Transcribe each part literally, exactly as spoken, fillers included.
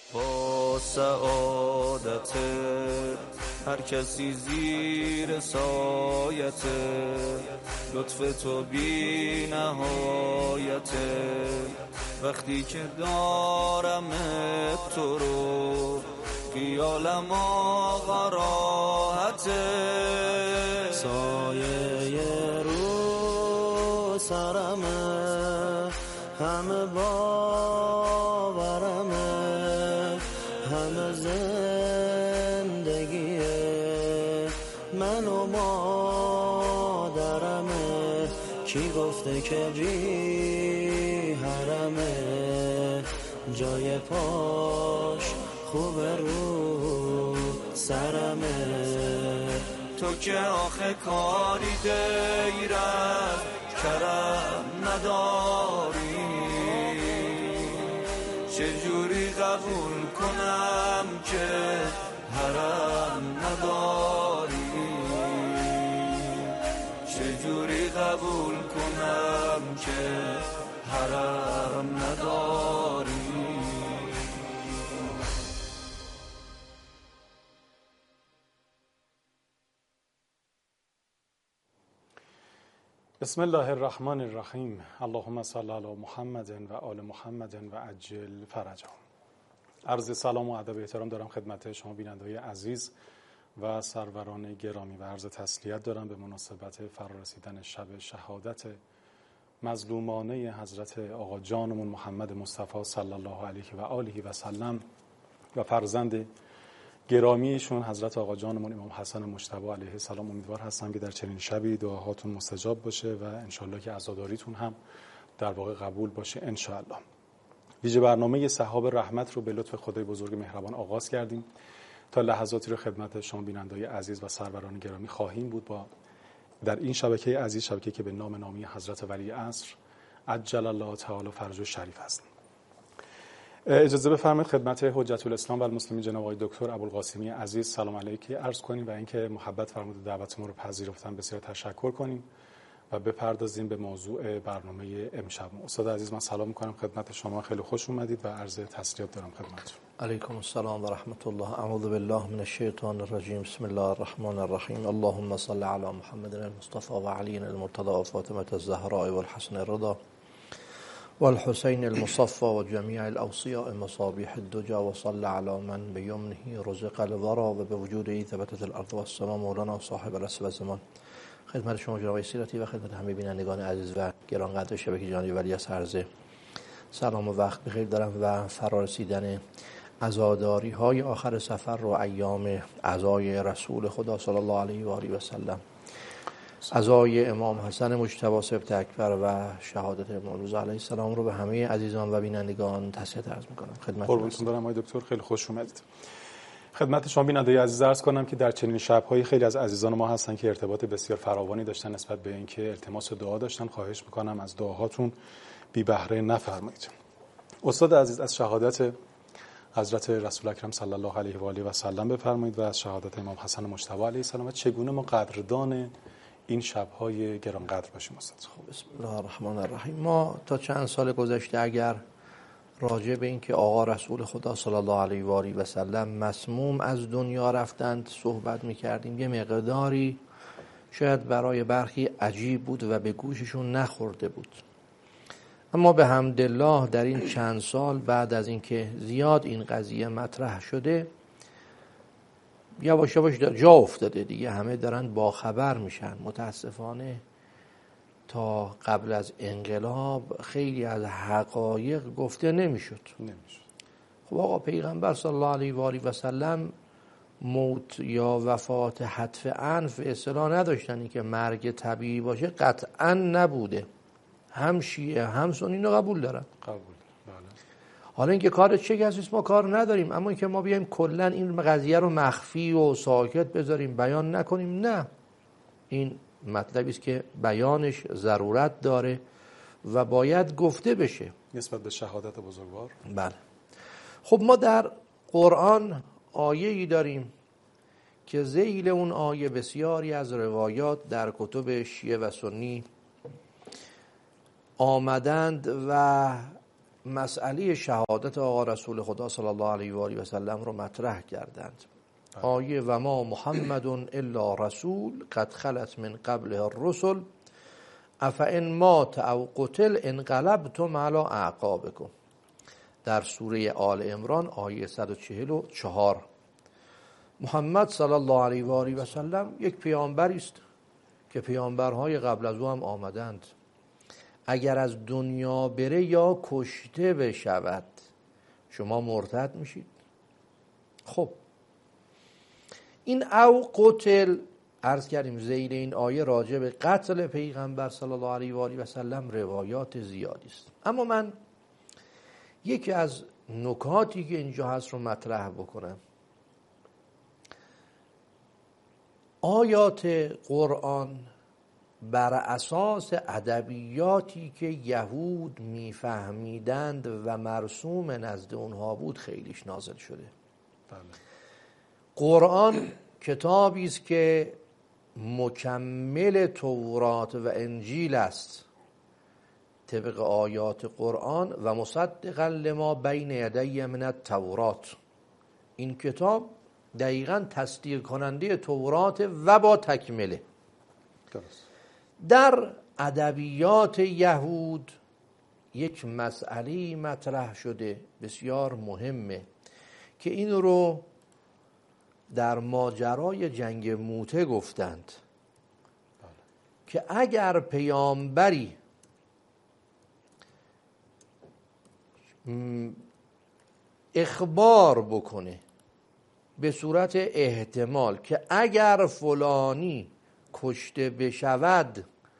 با سعادت هر کسی زیر سایت لطف تو بی نهایت. وقتی که دارم تو رو خیالم آقا راحته. سایه رو سرمه همه باورمه، همه زندگیه من و مادرمه. کی گفته که بی حرمه، جای پاش خوب رو سرمه. تو که آخه کاری غیرت کرم نداری، چجوری قبول کنم که حرم نداری، چجوری قبول کنم که حرم نداری. بسم الله الرحمن الرحیم. اللهم صل علی محمد و آل محمد و عجل فرجهم. عرض سلام و ادب و احترام دارم خدمت شما بیننده‌های عزیز و سروران گرامی و عرض تسلیت دارم به مناسبت فرارسیدن شب شهادت مظلومانه حضرت آقا جانمون محمد مصطفی صلی الله علیه و آله و سلم و فرزند گرامیشون حضرت آقا جانمون امام حسن مجتبی علیه السلام. امیدوار هستم که در چنین شبی دعاهاتون مستجاب باشه و انشالله که عزاداریتون هم در واقع قبول باشه انشالله. ویژه برنامه سحاب رحمت رو به لطف خدای بزرگ مهربان آغاز کردیم. تا لحظاتی رو خدمت شما بیننده‌های عزیز و سروران گرامی خواهیم بود با در این شبکه عزیز، شبکه که به نام نامی حضرت ولی عصر عجل الله تعالی فرجه شریف است. اجازه بفرمایید خدمت حجت الاسلام و المسلمین جناب آقای دکتر ابوالقاسمی عزیز سلام علیکی عرض کنیم و اینکه محبت فرمود دعوت ما رو پذیرفتن بسیار تشکر کنیم و بپردازیم به موضوع برنامه امشب. استاد عزیز من سلام می‌کنم خدمت شما، خیلی خوش اومدید و عرض تسلیت دارم خدمتتون. علیکم السلام و رحمت الله. اعوذ بالله من الشیطان الرجیم. بسم الله الرحمن الرحیم. اللهم صل علی محمد المصطفى و علی المرتضى و فاطمه الزهراء و الحسن الرضا و الحسین المصفى و جمیع الاوصیاء مصابیح الدجى و صل علی من بیمنه رزق الورا و به وجوده ثبتت الارض و السماء مولانا صاحب العصر و الزمان. خدمت شما جناب سیرتی و خدمت همه بینندگان عزیز و گرانقدر شبکه جهانی ولی از عرض سلام و وقت بخیر دارم و فرارسیدن عزاداری های آخر سفر و ایام عزای رسول خدا صلی الله علیه و آله و سلم، عزای امام حسن مجتبی سبط اکبر و شهادت امام رضا علیه السلام رو به همه عزیزان و بینندگان تسلیت عرض می‌کنم. خدمت قربونتون برم آقای دکتر، خیلی خوش اومدید. خدمت شما بینندگان عزیز عرض کنم که در چنین شب‌های خیلی از عزیزان ما هستن که ارتباط بسیار فراوانی داشتن نسبت به اینکه التماس دعا داشتن. خواهش می‌کنم از دعاهاتون بی بهره نفرمایید. استاد عزیز از شهادت حضرت رسول اکرم صلی الله علیه و آله و سلم بفرمایید و از شهادت امام حسن مجتبی علیه السلام چگونه ما قدردان این شب‌های گرانقدر باشیم استاد. خب بسم الله الرحمن الرحیم. ما تا چند سال گذشته اگر راجع به این که آقا رسول خدا صلی الله علیه و آله و سلم مسموم از دنیا رفتند صحبت می‌کردیم، یه مقداری شاید برای برخی عجیب بود و به گوششون نخورده بود. اما به حمدالله در این چند سال بعد از اینکه زیاد این قضیه مطرح شده یواش یواش جا افتاده دیگه، همه دارن با خبر میشن. متاسفانه تا قبل از انقلاب خیلی از حقایق گفته نمیشد. نمیشد. خب آقا پیغمبر صلی الله علیه و آله و سلم موت یا وفات حتف انف اصطلاح نداشتن، این که مرگ طبیعی باشه قطعا نبوده. هم شیعه هم سنی اینو قبول دارن. قبول. بله. حالا اینکه کار چه کسی ما کار نداریم، اما اینکه ما بیایم کلا این قضیه رو مخفی و ساکت بذاریم بیان نکنیم، نه، این مطلبی است که بیانش ضرورت داره و باید گفته بشه نسبت به شهادت بزرگوار. بله. خب ما در قرآن آیه‌ای داریم که ذیل اون آیه بسیاری از روایات در کتب شیعه و سنی آمدند و مسئله شهادت آقا رسول خدا صلی الله علیه و آله و سلم رو مطرح کردند. آیه و ما محمد الا رسول قد خلت من قبله الرسل افئن مات او قتل انقلبتم علی اعقابکم، در سوره آل عمران آیه صد و چهل و چهار. محمد صلی الله علیه و آله و سلم یک پیامبری است که پیامبرهای قبل از او هم آمدند. اگر از دنیا بره یا کشته بشود شما مرتد میشید. خب این او قتل، عرض کردیم زیر این آیه راجع به قتل پیغمبر صلی الله علیه و آله و سلم روایات زیادی است، اما من یکی از نکاتی که اینجا هست رو مطرح بکنم. آیات قرآن بر اساس ادبیاتی که یهود میفهمیدند و مرسوم نزد اونها بود خیلیش نازل شده. بله. قرآن کتابی است که مکمل تورات و انجیل است طبق آیات قرآن و مصدقا لما بین یدی من التورات. این کتاب دقیقاً تصدیق کننده تورات و با تکمله. درست. در ادبیات یهود یک مسئله مطرح شده بسیار مهمه که این رو در ماجرای جنگ موته گفتند که اگر پیامبری اخبار بکنه به صورت احتمال که اگر فلانی کشته بشود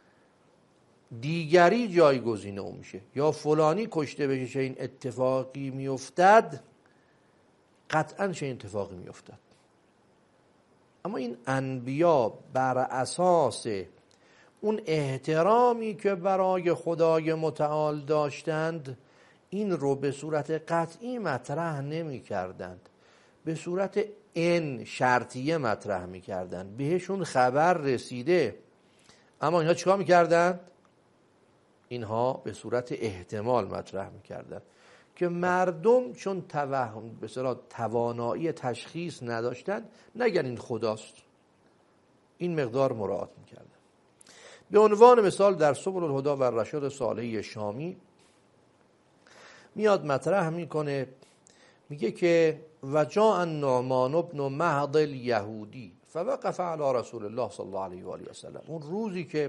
دیگری جایگزین او میشه یا فلانی کشته بشه این اتفاقی میافتد، قطعا چه اتفاقی میافتد. اما این انبیا بر اساس اون احترامی که برای خدای متعال داشتند این رو به صورت قطعی مطرح نمی کردند، به صورت ان شرطیه مطرح می کردند. بهشون خبر رسیده اما اینها چیکار می کردند؟ اینها به صورت احتمال مطرح می کردند که مردم چون توهم به صورت توانایی تشخیص نداشتند نگن این خداست، این مقدار مراعات می کردند. به عنوان مثال در سبل الهدی و الرشاد صالحی شامی میاد مطرح میکنه، میگه که و جاء النعمان بن مهد الیهودی فوقف علی رسول الله صلی الله علیه و آله و سلم. اون روزی که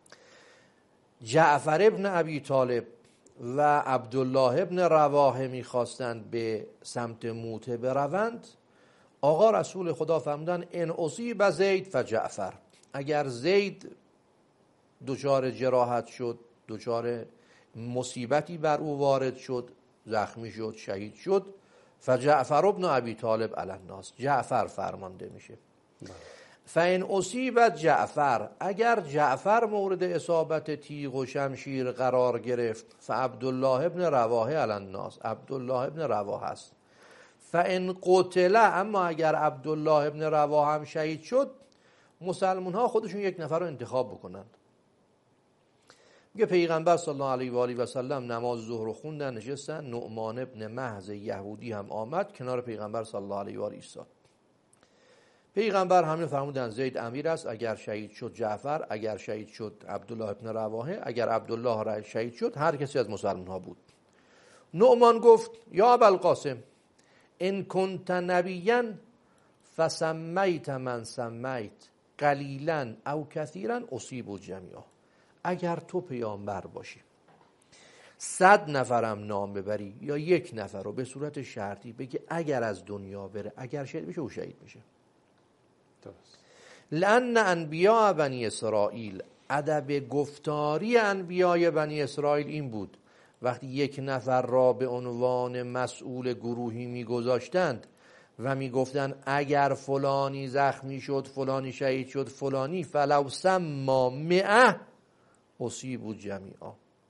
جعفر ابن ابی طالب و عبدالله ابن رواحه میخواستند به سمت موته بروند، آقا رسول خدا فرمودن ان اصیب زید فجعفر، اگر زید دچار جراحت شد، دچار مصیبتی بر او وارد شد، زخمی شد، شهید شد، فجعفر ابن ابی طالب علی الناس، جعفر فرمانده میشه. فان اصیبت جعفر، اگر جعفر مورد اصابت تیغ و شمشیر قرار گرفت، فعبدالله ابن رواحه علی الناس، عبدالله ابن رواحه است. فان قتل، اما اگر عبدالله ابن رواحه هم شهید شد، مسلمان ها خودشون یک نفر رو انتخاب بکنند. میگه پیغمبر صلی الله علیه و آله و سلم نماز ظهر رو خوندن، نشستن، نعمان ابن محض یهودی هم آمد کنار پیغمبر صلی الله علیه و آله ایستاد. پیغمبر همین فرمودن زید امیر است، اگر شهید شد جعفر، اگر شهید شد عبدالله ابن رواحه، اگر عبدالله شهید شد هر کسی از مسلمان ها بود. نعمان گفت یا ابوالقاسم ان کنت نبیا فسمیت من سمیت قلیلا او کثیرا اصیب جمیعا، اگر تو پیامبر باشی صد نفرم نام ببری یا یک نفر رو به صورت شرطی بگی اگر از دنیا بره، اگر شهید بشه او شهید میشه. درست. لأن انبیاء بنی اسرائیل، ادب گفتاری انبیای بنی اسرائیل این بود وقتی یک نفر را به عنوان مسئول گروهی میگذاشتند و میگفتند اگر فلانی زخمی شد، فلانی شهید شد، فلانی فلو سما مئة اصیبوا جمیعا،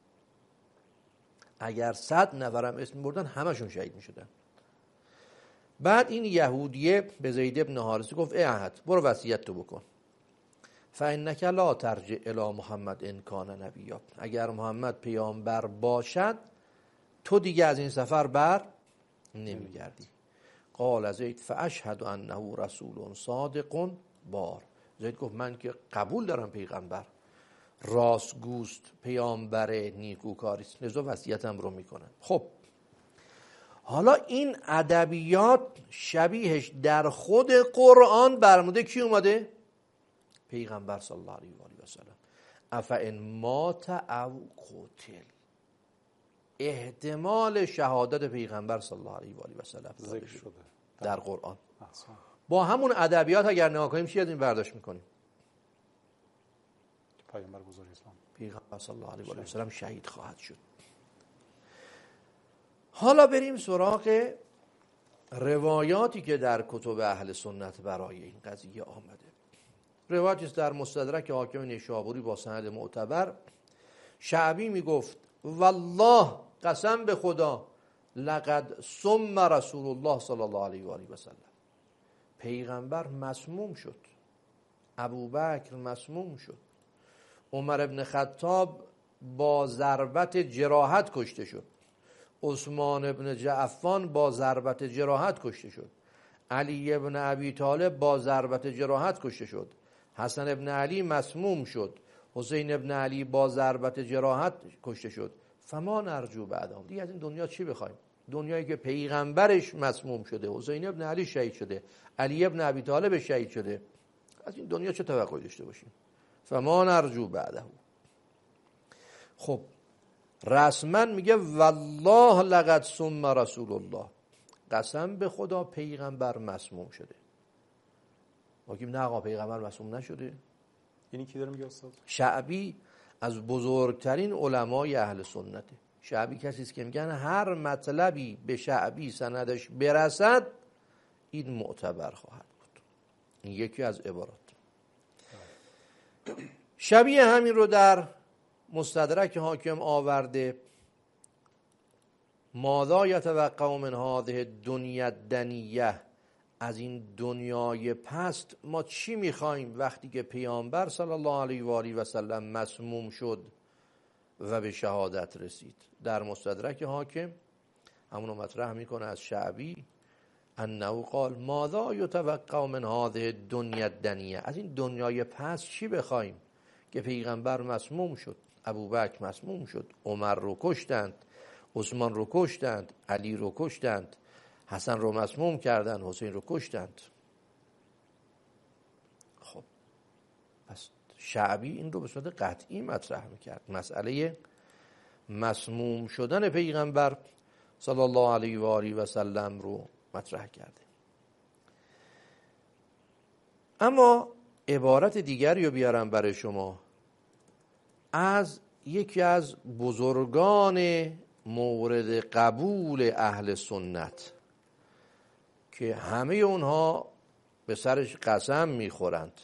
اگر صد نفرم اسم بردن همشون شهید میشدن. بعد این یهودیه به زید ابن حارثه گفت ای احد برو وصیت تو بکن، فانک لا ترجع الی محمد ان کان نبیا، اگر محمد پیامبر باشد تو دیگه از این سفر بر نمیگردی. قال زید فاشهد انه رسول صادق بار. زید گفت من که قبول دارم پیغمبر راستگوست، پیامبر نیکوکاریست، لذا وصیتم رو میکنم. خب حالا این ادبیات شبیهش در خود قرآن برموده کی اومده؟ پیغمبر صلی الله علیه و آله و سلم. افئن مات او قتل، احتمال شهادت پیغمبر صلی الله علیه و آله و سلم ذکر شده در قرآن. احسان. با همون ادبیات اگر نگاه کنیم چی از این برداشت میکنیم؟ پیامبر بزرگ اسلام پیغمبر صلی الله علیه و آله و سلم شهید خواهد شد. حالا بریم سراغ روایاتی که در کتب اهل سنت برای این قضیه آمده. روایتی است در مستدرک حاکم نیشابوری با سند معتبر. شعبی میگفت والله قسم به خدا لقد سم رسول الله صلی الله علیه و آله و سلم، پیغمبر مسموم شد، ابوبکر مسموم شد، عمر ابن خطاب با ضربت جراحت کشته شد، عثمان ابن جعفان با ضربت جراحت کشته شد، علی ابن ابی طالب با ضربت جراحت کشته شد، حسن ابن علی مسموم شد، حسین ابن علی با ضربت جراحت کشته شد. فما نرجو بعدهم، دیگه از این دنیا چی بخوایم؟ دنیایی که پیغمبرش مسموم شده، حسین ابن علی شهید شده، علی ابن ابی طالب شهید شده، از این دنیا چه توقعی داشته باشیم؟ فما نرجو بعدهم. خب رسما میگه والله لقد سم رسول الله، قسم به خدا پیغمبر مسموم شده. ما گیم نه آقا پیغمبر مسموم نشده. یعنی کی داره میگه استاد؟ شعبی از بزرگترین علمای اهل سنته. شعبی کسی است که میگن هر مطلبی به شعبی سندش برسد این معتبر خواهد بود. این یکی از عبارات. شبیه همین رو در مستدرک حاکم آورده. ماذا یتوقع من هذه الدنیا الدنیه، از این دنیای پست ما چی میخوایم وقتی که پیامبر صلی الله علیه و آله و سلم مسموم شد و به شهادت رسید؟ در مستدرک حاکم همونو مطرح میکنه از شعبی انه قال ماذا یتوقع من هذه الدنیا الدنیه، از این دنیای پست چی بخوایم که پیغمبر مسموم شد، ابوبکر مسموم شد، عمر رو کشتند، عثمان رو کشتند، علی رو کشتند، حسن رو مسموم کردند، حسین رو کشتند. خب پس شعبی این رو به صورت قطعی مطرح میکرد، مسئله مسموم شدن پیغمبر صلی الله علیه و آله و سلم رو مطرح کرده. اما عبارت دیگری رو بیارم برای شما از یکی از بزرگان مورد قبول اهل سنت که همه اونها به سرش قسم میخورند.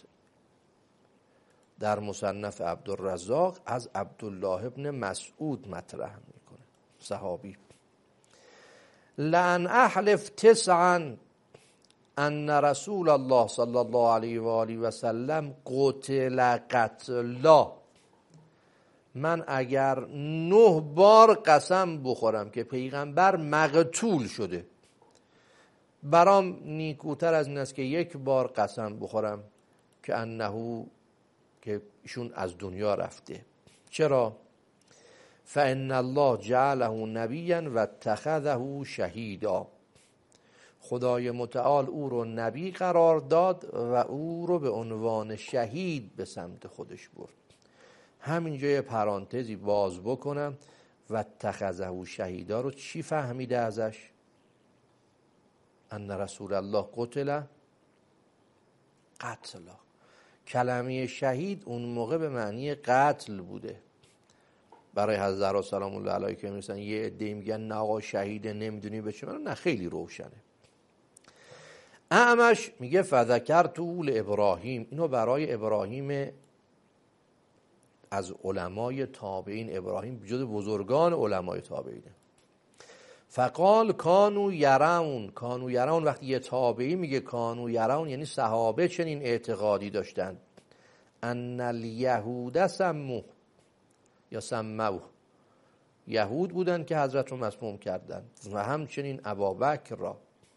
در مصنف عبدالرزاق از عبدالله ابن مسعود مطرح میکنه، صحابی: لأن احلف تسعا ان رسول الله صلی الله علیه و آله و سلم قتل قتلا، من اگر نه بار قسم بخورم که پیغمبر مقتول شده، برام نیکوتر از این است که یک بار قسم بخورم که انه که ایشون از دنیا رفته. چرا؟ فان الله جعله نبیا و اتخذه شهیدا، خدای متعال او رو نبی قرار داد و او رو به عنوان شهید به سمت خودش برد. همینجا یه پرانتزی باز بکنم، و اتخذه شهیدا رو چی فهمیده ازش؟ ان رسول الله قتل قتلا، کلمه شهید اون موقع به معنی قتل بوده. برای حضرت سلام الله علیه که میگن یه عده میگن نه آقا شهید نمیدونی به چه معنی، نه خیلی روشنه. اعمش میگه فذکرت لابراهیم، اینو برای ابراهیم از علمای تابعین، ابراهیم جز بزرگان علمای تابعینه. فقال کانو یرون، کانو یرون وقتی یه تابعی میگه کانو یرون یعنی صحابه چنین اعتقادی داشتند، ان الیهود سموه یا سموه، یهود بودن که حضرت رو مسموم کردن و همچنین ابابکر را،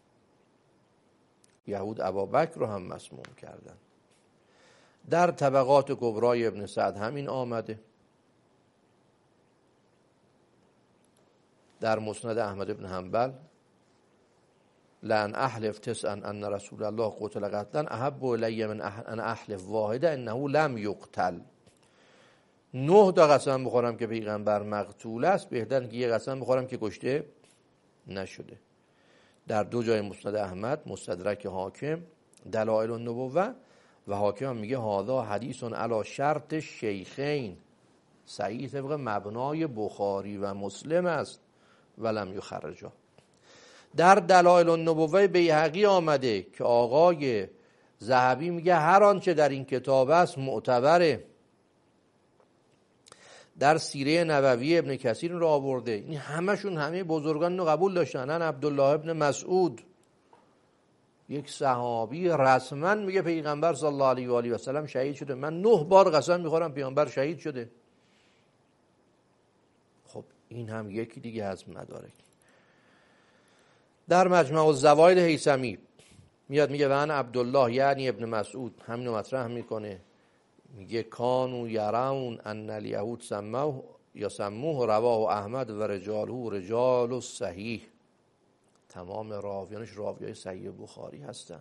یهود ابابکر رو هم مسموم کردن. در طبقات کبرای ابن سعد همین آمده. در مسند احمد بن حنبل لأن احلف تسعا ان رسول الله قتل قتلا احب الی من ان احلف واحده انه لم یقتل. نه تا قسم بخورم که پیغمبر مقتول است بهتر که یه قسم بخورم که کشته نشده. در دو جای مسند احمد، مستدرک حاکم، دلائل النبوه، و حاکم میگه هذا حدیث علی شرط شیخین، صحیح طبق مبنای بخاری و مسلم است ولم یخرجا. در دلائل النبوه بیهقی آمده که آقای ذهبی میگه هر آنچه در این کتاب است معتبره. در سیره نبوی ابن کثیر رو آورده. این همشون همه بزرگان رو قبول داشتن. ان عبدالله ابن مسعود، یک صحابی، رسما میگه پیغمبر صلی الله علیه و آله و سلم شهید شده. من نه بار قسم میخورم پیغمبر شهید شده. خب این هم یکی دیگه از مدارک. در مجمع الزوائد هیثمی میاد میگه و ان عبدالله یعنی ابن مسعود، همینو مطرح میکنه، میگه کانو یرون ان الیهود سموه یا سموه رواه احمد و رجاله رجال صحیح. تمام راویانش راویای صحیح بخاری هستن.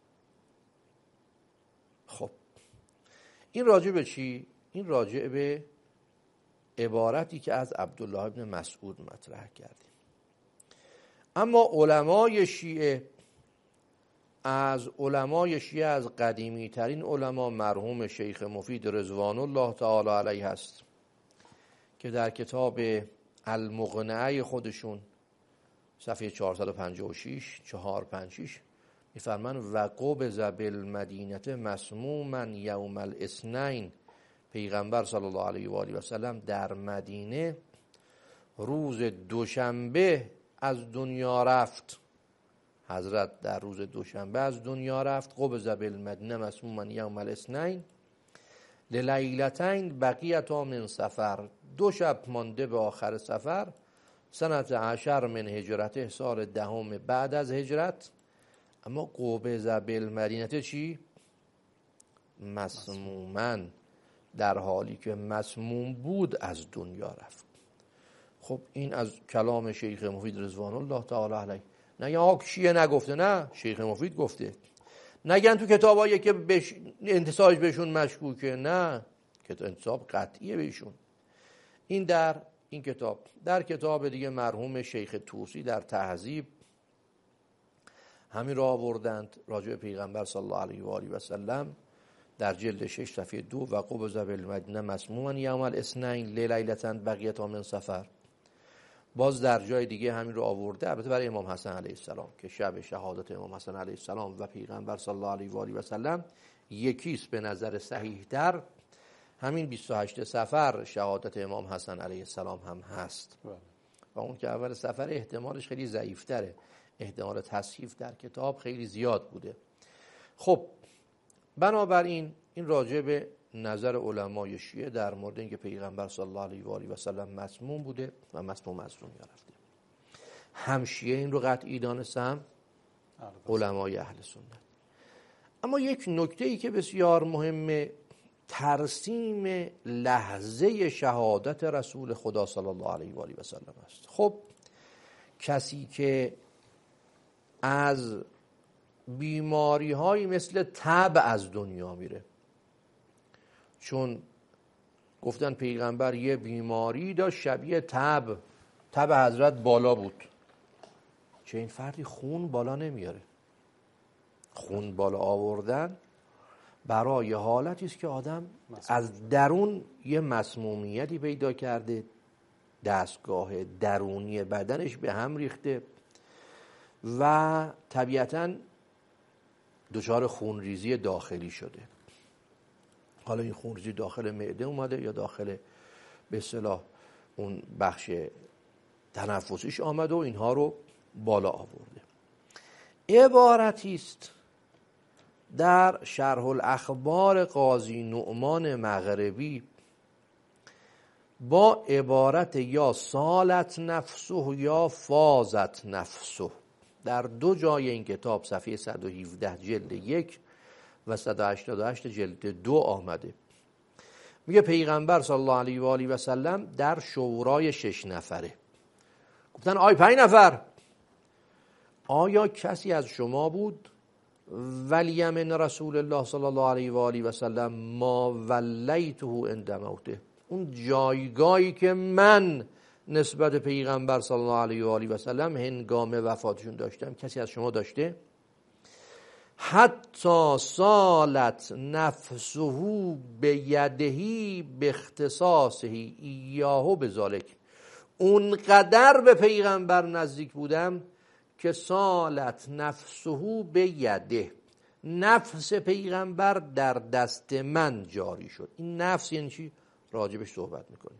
خب این راجع به چی؟ این راجع به عبارتی که از عبدالله ابن مسعود مطرح کردیم. اما علمای شیعه، از علمای شیعه از قدیمی ترین علما مرحوم شیخ مفید رضوان الله تعالی علیه هست که در کتاب المقنعه خودشون صفحه چهارصد و پنجاه و شش چهارصد و پنجاه و شش میفرمان و قبض بالمدینه مسموما یوم الاثنین، پیغمبر صلی الله علیه و آله و سلم در مدینه روز دوشنبه از دنیا رفت. حضرت در روز دوشنبه از دنیا رفت. قبض بالمدینه مسموما یوم الاثنین للیلتین بقیتا من سفر، دو شب مانده به آخر سفر، سنت عشر من هجرته، سال دهم بعد از هجرت. اما قبض بالمدینه چی؟ مسموما، در حالی که مسموم بود از دنیا رفت. خب این از کلام شیخ مفید رضوان الله تعالی علیه. نگن آقا شیعه نگفته، نه شیخ مفید گفته. نگن تو کتابایی که بش... انتساج بهشون مشکوکه، نه که انتساب قطعیه بهشون. این در این کتاب. در کتاب دیگه مرحوم شیخ طوسی در تهذیب همین را آوردند راجع به پیغمبر صلی الله علیه و آله و سلم در جلد شش صفحه دو و قبض بالمدینه مسموما یوم الاثنین لیلتا بقیتا من سفر. باز در جای دیگه همین رو آورده، البته برای امام حسن علیه السلام که شب شهادت امام حسن علیه السلام و پیغمبر صلی الله علیه و آله و سلم یکیست به نظر صحیح تر. همین بیست و هشت صفر شهادت امام حسن علیه السلام هم هست و اون که اول سفر احتمالش خیلی ضعیف‌تره، احتمال تصحیف در کتاب خیلی زیاد بوده. خب بنابراین این راجع به نظر علمای شیعه در مورد اینکه پیغمبر صلی الله علیه و آله و سلم مسموم بوده و مسموم از دنیا رفته. هم شیعه این رو قطعی دانستن، علمای اهل سنت. اما یک نکته ای که بسیار مهمه، ترسیم لحظه شهادت رسول خدا صلی الله علیه و آله و سلم است. خب کسی که از بیماری های مثل تب از دنیا میره، چون گفتن پیغمبر یه بیماری داشت شبیه تب، تب حضرت بالا بود. چه این فردی خون بالا نمیاره؟ خون بالا آوردن برای حالتی است که آدم از درون یه مسمومیتی پیدا کرده، دستگاه درونی بدنش به هم ریخته و طبیعتاً دچار خونریزی داخلی شده. حالا این خونریزی داخل معده اومده یا داخل به اصطلاح اون بخش تنفسیش آمده و اینها رو بالا آورده. عبارتی است در شرح الاخبار قاضی نعمان مغربی با عبارت یا سالت نفسه یا فازت نفسه. در دو جای این کتاب صفحه صد و هفده جلد یک و صد و هشتاد و هشت جلد دو آمده. میگه پیغمبر صلی الله علیه و آله و سلم در شورای شش نفره گفتن آی پنج نفر، آیا کسی از شما بود ولی من رسول الله صلی الله علیه و آله و سلم ما ولیته عند موته، اون جایگاهی که من نسبت پیغمبر صلی الله علیه و آله و سلم هنگام وفاتشون داشتم کسی از شما داشته؟ حتی سالت نفسه به یدهی به اختصاصه ایاهو بذالک، اونقدر به پیغمبر نزدیک بودم که سالت نفسه به یده، نفس پیغمبر در دست من جاری شد. این نفس یعنی چی؟ راجبش صحبت میکنیم.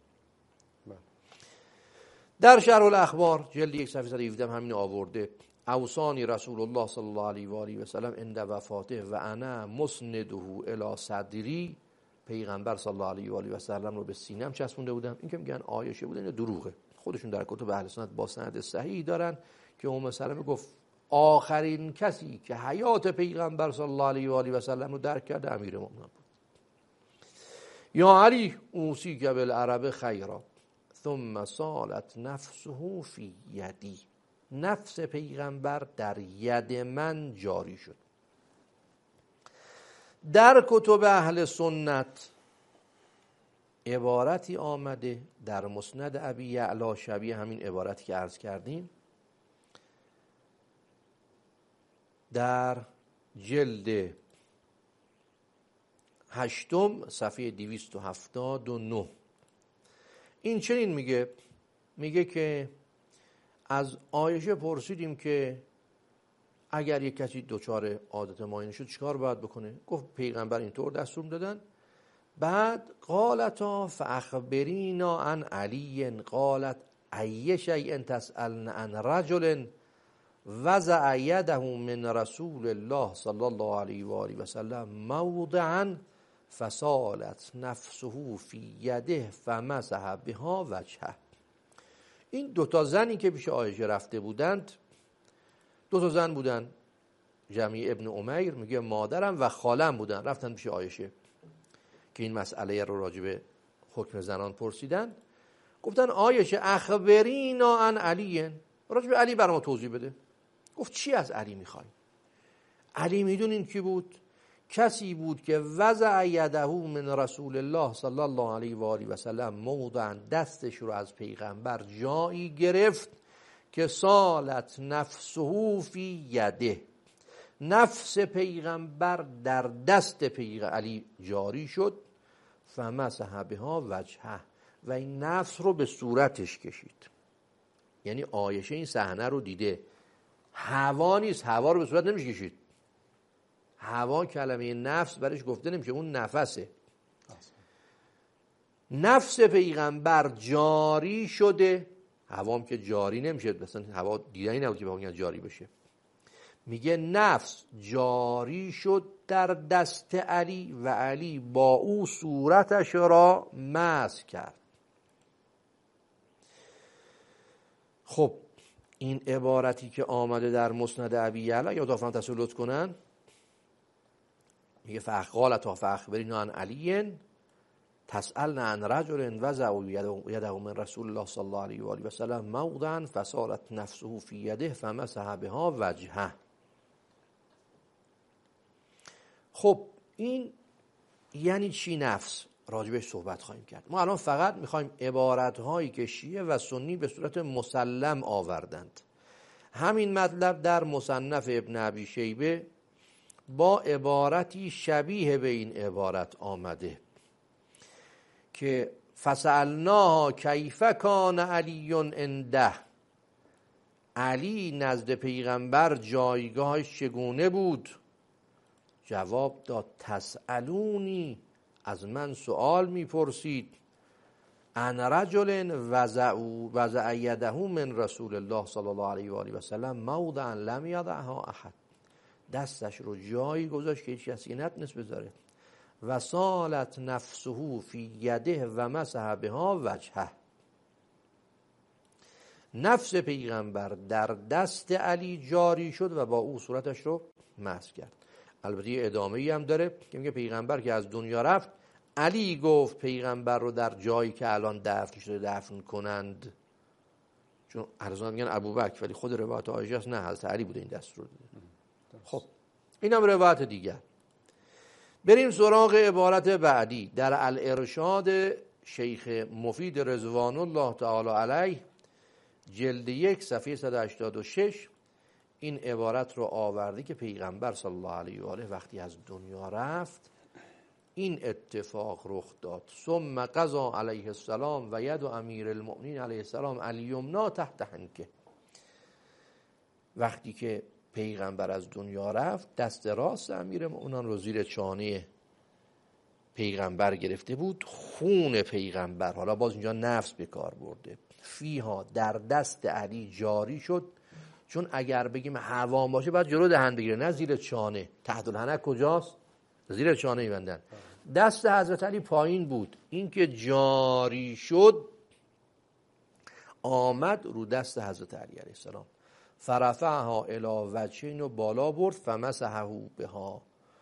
در شرح الاخبار جلد یک صفحه صد و هفده همین آورده. اوصانی رسول الله صلی الله علیه و آله و سلم عند وفاته و انا مسنده الی صدری، پیغمبر صلی الله علیه و آله و سلم رو به سینم چسبونده بودم. این که میگن عایشه بوده، این دروغه. خودشون در کتب اهل سنت با سند صحیح دارن که ام سلمه گفت آخرین کسی که حیات پیغمبر صلی الله علیه و آله و سلم رو درک کرده امیر مومنین بود. یا علی اوصیک بالعرب خیرا ثم سالت نفسه فی یدی، نفس پیغمبر در ید من جاری شد. در کتب اهل سنت عبارتی آمده در مسند ابی یعلا شبیه همین عبارتی که عرض کردیم، در جلد هشتم صفحه دویست و هفتاد و نه این چنین میگه میگه که از عایشه پرسیدیم که اگر یک کسی دچار عادت معینه شد چیکار باید بکنه؟ گفت پیغمبر اینطور دستور دادن. بعد قالتا فاخبرینا عن علی، قالت ای شیء تسألن عن رجل وضع یده من رسول الله صلی الله علیه و آله و سلم موضعا فسالت نفسه فی یده فمسح بها وجهه. این دوتا زنی که پیش عایشه رفته بودند، دوتا زن بودن، جمیع ابن امیر میگه مادرم و خالم بودن، رفتن پیش عایشه که این مسئله رو راجع به حکم زنان پرسیدن. گفتن عایشه اخبرینا عن علی، راجع به علی برام توضیح بده. گفت چی از علی میخوای؟ علی میدونین کی بود؟ کسی بود که وضع یده من رسول الله صلی الله علیه و آله و سلم موضعا، دستش رو از پیغمبر جایی گرفت که سالت نفسه فی یده، نفس پیغمبر در دست پیغمبر علی جاری شد. فمسح بها وجهه، و این نفس رو به صورتش کشید. یعنی عایشه این صحنه رو دیده. هوا نیست، هوا رو به صورت نمیشه کشید. هوا کلمه نفس برش گفته نمیشه، اون نفسه. نفس پیغمبر جاری شده، هوام که جاری نمیشه، مثلا هوا دیدنی نبود که بخواد جاری بشه. میگه نفس جاری شد در دست علی و علی با او صورتش را مسح کرد. خب این عبارتی که آمده در مسند ابی یعلا، یا دافران تسلط کنن، میگه فقالتا فاخبرینا عن علی تسألن عن رجل وضع یده من رسول الله صلی الله علیه و آله و سلم موضعا فسالت نفسه فی یده فمسح بها وجهه. خب این یعنی چی نفس؟ راجبش صحبت خواهیم کرد. ما الان فقط میخوایم عبارتهایی که شیعه و سنی به صورت مسلم آوردند، همین مطلب در مصنف ابن ابی شیبه با عبارتی شبیه به این عبارت آمده که فسألناها کیف کان علی عنده، علی نزد پیغمبر جایگاهش چگونه بود؟ جواب داد تسألونی، از من سوال میپرسید، ان رجل وضع یده من رسول الله صلی الله علیه و آله و سلم موضعا لم یضعها احد، دستش رو جایی گذاشت که هیچ کسی نتونست بذاره. و سالت نفسه فی یده و مسح بها وجهه. نفس پیغمبر در دست علی جاری شد و با او صورتش رو مسح کرد. البته یه ادامه‌ای هم داره که میگه پیغمبر که از دنیا رفت، علی گفت پیغمبر رو در جایی که الان دفن شده دفن کنند. چون ارزان میگن ابوبکر، ولی خود روایت عایشه است نه، حضرت علی بوده این دستور داده. خب اینم روایت دیگر. بریم سراغ عبارت بعدی در الارشاد شیخ مفید رضوان الله تعالی علیه، جلد یک صفحه صد و هشتاد و شش. این عبارت رو آورده که پیغمبر صلی الله علیه و آله وقتی از دنیا رفت این اتفاق رخ داد. ثم قضا علیه السلام و ید امیر المؤمنین علیه السلام الیمنا تحت حنکه. وقتی که پیغمبر از دنیا رفت دست راست امیر مؤمنان رو زیر چانه پیغمبر گرفته بود. خون پیغمبر، حالا باز اینجا نفس به کار برده، فیها در دست علی جاری شد. چون اگر بگیم حوام باشه باید جلو دهن بگیره، نه زیر چانه. تحت الحنک کجاست؟ زیر چانه میبندن. دست حضرت علی پایین بود، این که جاری شد آمد رو دست حضرت علی علیه السلام. فرفعها الی وجهین و بالا برد فمسحه بها.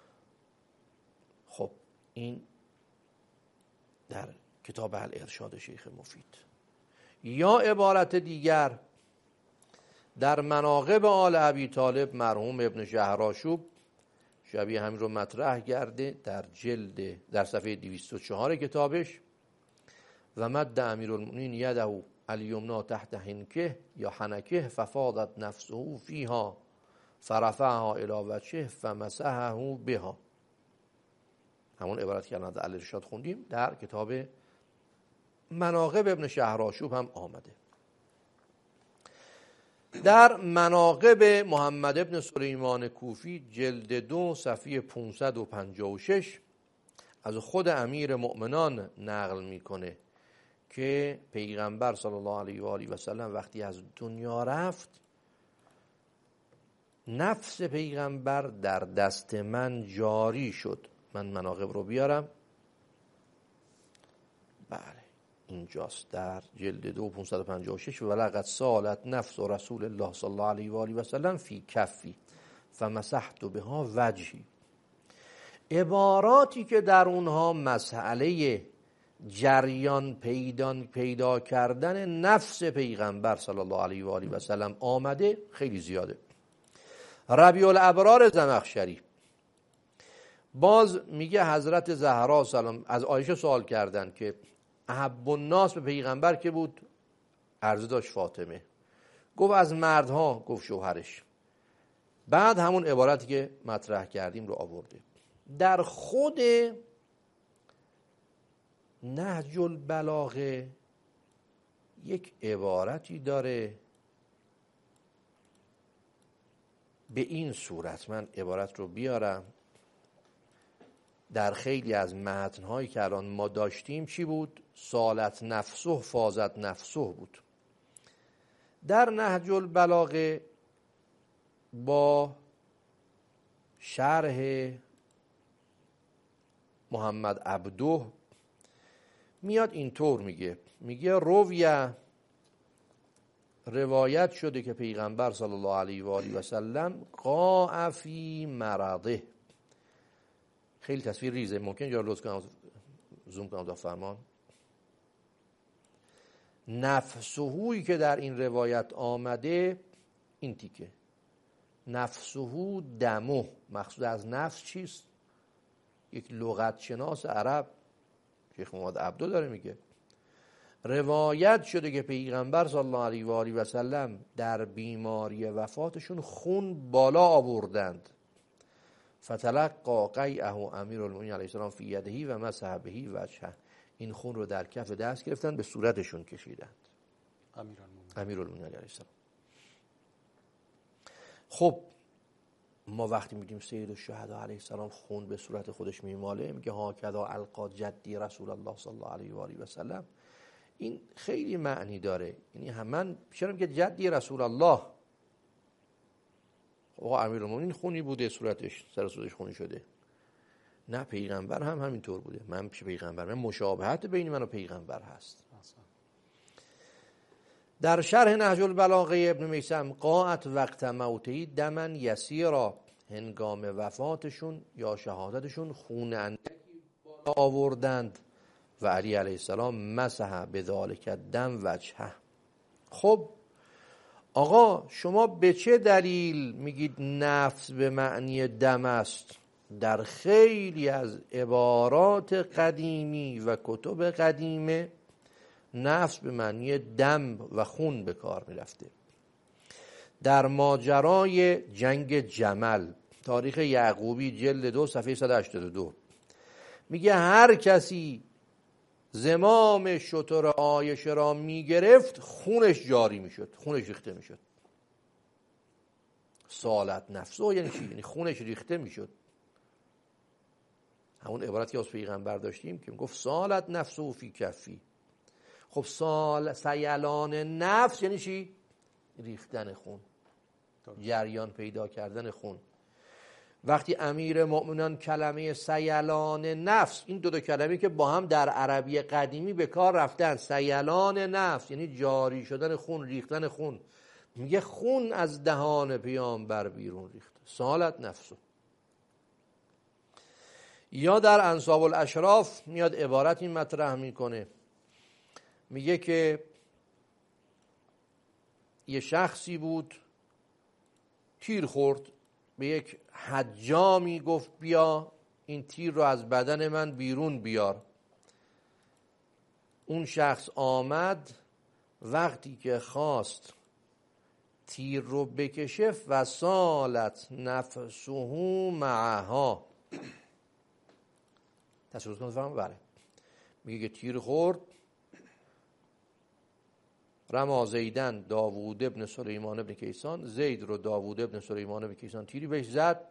خب این در کتاب الارشاد شیخ مفید. یا عبارت دیگر در مناقب آل ابی طالب مرحوم ابن شهرآشوب شبیه همین رو مطرح کرده در جلد در صفحه دویست و چهار کتابش. و مد امیرالمؤمنین یده الیمنا تحت حنکه یا حنکه ففاضت نفسه فیها فرفعها الی وجهه فمسحه بها. همون عبارت که الان در الارشاد خوندیم در کتاب مناقب ابن شهرآشوب هم آمده. در مناقب محمد ابن سلیمان کوفی جلد دو صفحه پانصد و پنجاه و شش از خود امیر مؤمنان نقل میکنه که پیغمبر صلی الله علیه و آله و سلم وقتی از دنیا رفت نفس پیغمبر در دست من جاری شد. من مناقب رو بیارم. بله اینجاست در جلد دو پانصد و پنجاه و شش. و لقد سالت نفس رسول الله صلی الله علیه و آله و سلم فی کفی فمسحت بها وجهی. عباراتی که در اونها مسئله جریان پیدا پیدا کردن نفس پیغمبر صلی الله علیه و آله و سلم آمده خیلی زیاده. ربیع الابرار زمخشری باز میگه حضرت زهرا سلام از عایشه سوال کردن که احب الناس به پیغمبر که بود؟ عرضه داشت فاطمه. گفت از مردها، گفت شوهرش. بعد همون عبارتی که مطرح کردیم رو آورده. در خود نهج البلاغه یک عبارتی داره به این صورت، من عبارت رو بیارم. در خیلی از متن‌هایی که الان ما داشتیم چی بود؟ سالت نفسه فازت نفسه بود. در نهج البلاغه با شرح محمد عبده میاد اینطور میگه میگه رویه روایت شده که پیغمبر صلی الله علیه و آله و سلم قاع فی مرضه. خیلی تصویر ریزه، ممکن یا لطف کنم زوم کنم تا فرمان. نفسهویی که در این روایت آمده این تیکه نفسهو دمو، مقصود از نفس چیست؟ یک لغت شناس عرب شیخ محمد عبدو داره میگه روایت شده که پیغمبر صلی الله علیه و آله و سلم در بیماری وفاتشون خون بالا آوردند. فتلقى قیعه امیرالمؤمنین علیه السلام فی یدهی و مسح به وجهه. این خون رو در کف دست گرفتن به صورتشون کشیدند. امیرالمؤمنین علیه السلام. خب ما وقتی میگیم سید الشهدا علیه السلام خون به صورت خودش میماله، میگه هاکذا القا جدی رسول الله صلی الله علیه و آله و سلم، این خیلی معنی داره. یعنی همون چرا میگه جدی رسول الله؟ آقا امیرالمومنین خونی بوده صورتش، سر صورتش خونی شده. نه، پیغمبر هم همینطور بوده. من پیغمبر، من مشابهت بین من و پیغمبر هست. در شرح نهج البلاغه ابن میثم قاعت وقت موتی دمن یسیرا، هنگام وفاتشون یا شهادتشون خون اندکی آوردند و علی علیه السلام مسح بذالک دم وجهه. خب آقا شما به چه دلیل میگید نفس به معنی دم است؟ در خیلی از عبارات قدیمی و کتب قدیمه نفس به معنی دم و خون به کار میرفته. در ماجرای جنگ جمل، تاریخ یعقوبی جلد دو صفحه صد و هشتاد و دو، میگه هر کسی زمام شتر عایشه را میگرفت خونش جاری میشد، خونش ریخته میشد. سالت نفسه یعنی چی؟ یعنی خونش ریخته میشد. همون عبارتی که از پیغمبر داشتیم که میگفت سالت نفسه فی کفی. خب سال سیلان نفس یعنی چی؟ ریختن خون، جریان پیدا کردن خون. وقتی امیر مؤمنان کلمه سیلان نفس، این دو تا کلمه که با هم در عربی قدیمی به کار رفتن، سیلان نفس یعنی جاری شدن خون، ریختن خون، میگه خون از دهان پیامبر بیرون ریخت، سالت نفسو. یا در انساب الاشراف میاد عبارت این مطرح میکنه، میگه که یه شخصی بود تیر خورد، به یک حجامی گفت بیا این تیر رو از بدن من بیرون بیار. اون شخص آمد، وقتی که خواست تیر رو بکشه فسالت نفسه معها. تصور کنید فهمم؟ بله. میگه که تیر خورد، رما زیدن داوود ابن سلیمان ابن کیسان، زید رو داوود ابن سلیمان ابن کیسان تیری بهش زد،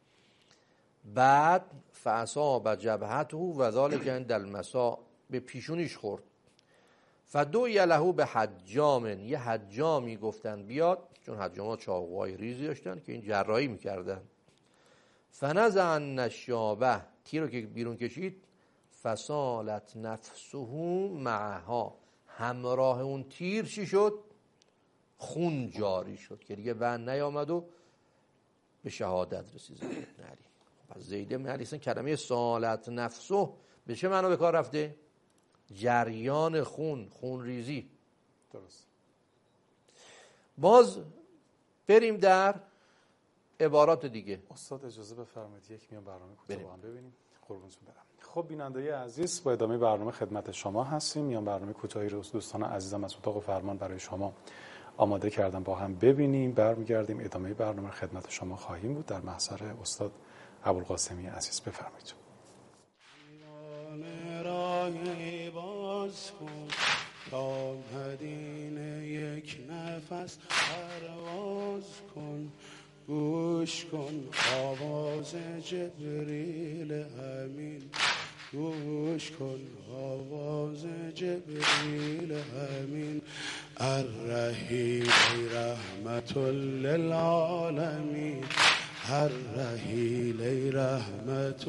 بعد فاصاب جبهته و ذلک عند المساء، به پیشونیش خورد. فدعی له به حجام، یه حجامی گفتن بیاد، چون حجاما چاقوهای ریزی داشتن که این جراحی میکردن. فنزع النشابه، تیر رو که بیرون کشید، فسالت نفسه معها، همراه اون تیر چی شد؟ خون جاری شد که دیگه بند نیامد و به شهادت رسید زید بن علی. پس زید بن علی کلمه سالت نفسه به چه معنا به کار رفته؟ جریان خون، خون ریزی. درست. باز بریم در عبارات دیگه. استاد اجازه بفرمایید یک میان برنامه کوتاه با هم ببینیم. قربونتون برم. خب بیننده عزیز، با ادامه برنامه خدمت شما هستیم. میان برنامه کوتاهی رو دوستان عزیزم از اتاق فرمان برای شما آماده کردم با هم ببینیم. برمیگردیم ادامه برنامه خدمت شما خواهیم بود در محضر استاد ابوالقاسمی عزیز. بفرمایید. باز کن تا مدینه یک نفس پرواز کن، گوش کن آواز جبریل امین، گوش کن آواز جبریل امین. الرحیل رحمت للعالمین، الرحیل رحمت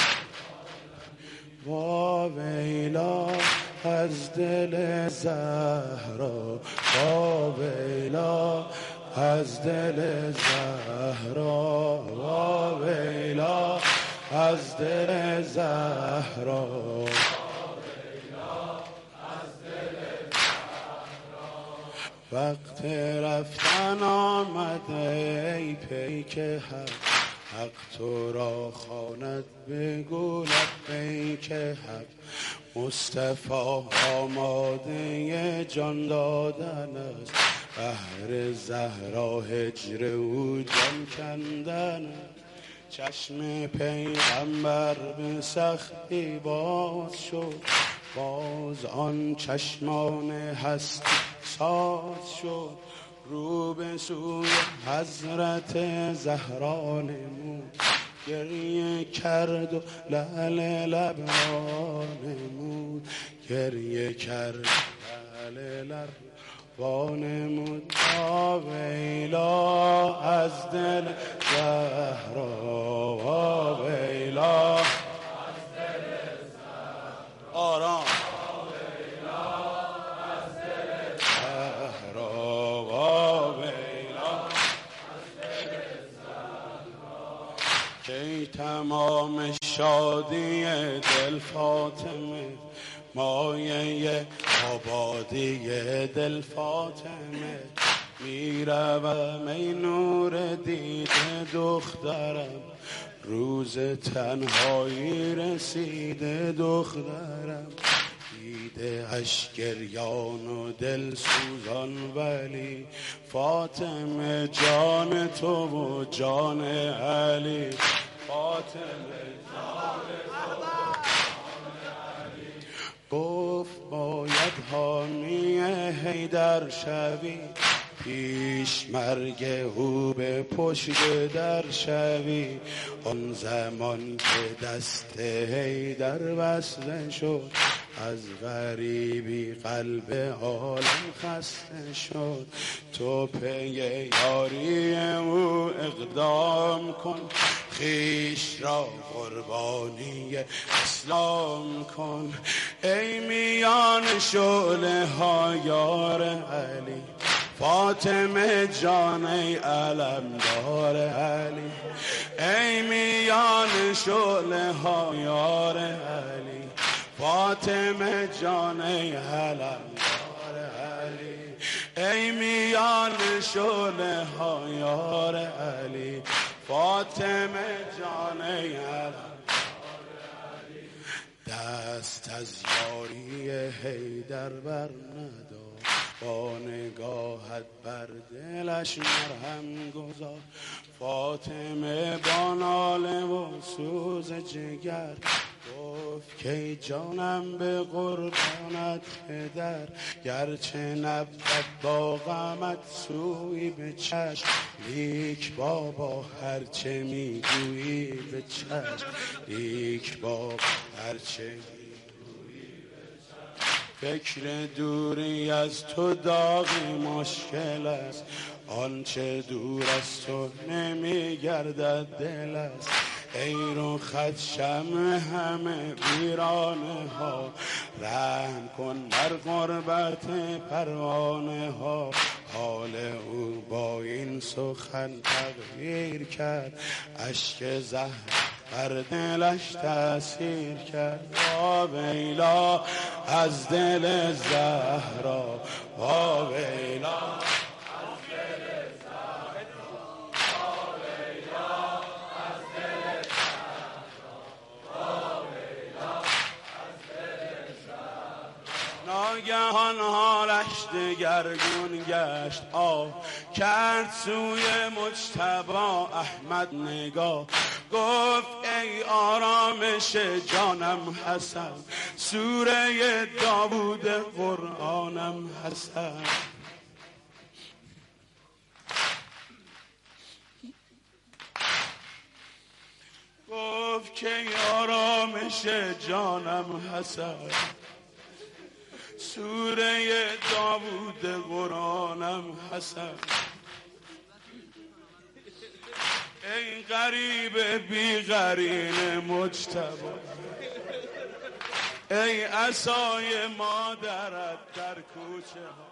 با ویلا از دل زهرا، با ویلا از دل زهرا، با ویلا از دل زهرا، وقت رفتن آمد ای پیک حق، حق تو را خواند بگو لبیک حق. مصطفی آماده جان دادن است، بهر زهرا هجر او جان کندن است. چشم پیغمبر به سختی باز شد، باز آن چشمان هستی ساز شد. رو به سوی حضرت زهرا نمود، گریه کرد و لعل لبها نمود، گریه کرد لعل لبها نمود. آویلا از دل زهرا، آویلا ای تمام شادی دل فاطمه، مایه آبادی دل فاطمه. میروم ای نور دید دخترم، روز تنهایی رسیده دخترم. دیده اش گریان و دل سوزان، ولی فاطمه جان تو و جان علی. فاطمه جان تو و جان علی. گفت باید حامی حیدر شوی، پیش مرگ او به پشت در شوی. آن زمان که دست حیدر وصله شد، از غریبی قلب عالم خسته شد. تو پی یاری او اقدام کن، خویش را قربانی اسلام کن. ای میان شعله ها یار علی، فاطمه جان ای علمدار علی. ای میان شعله ها یار علی، فاطمه جان ای علمدار علی. ای میان شعله ها یار علی، فاطمه جان ای علمدار علی. دست از یاری حیدر بر ندار، با نگاهت بر دلش مرهم گذار. فاطمه با ناله و سوز جگر، گفت که جانم به قربانت پدر. گرچه نبود با غمت سوی به چشم، لیک بابا هرچه میگویی به چشم. لیک بابا هرچه فکر دوری از تو داغی مشکل است، آنچه دور از تو نمیگردد دل است. ای رو خط شمع همه ویرانه ها، رحم کن بر غربت پروانه ها. حال او با این سخن تغییر کرد، اشک زهر بر دلش تأثیر کرد. وا ویلا از دل زهرا، وا ویلا از دل زهرا، وا ویلا از دل زهرا، وا ویلا از دل زهرا. ناگهان حالش دگرگون گشت، آه کرد سوی مجتبی احمد نگاه. گفت ای آرامش جانم حسن، سوره داوود قرآنم حسن. گفت که ای آرامش جانم حسن، سوره داوود قرآنم حسن. ای غریب بی قرین مجتبی، ای عصای مادرت در کوچه ها.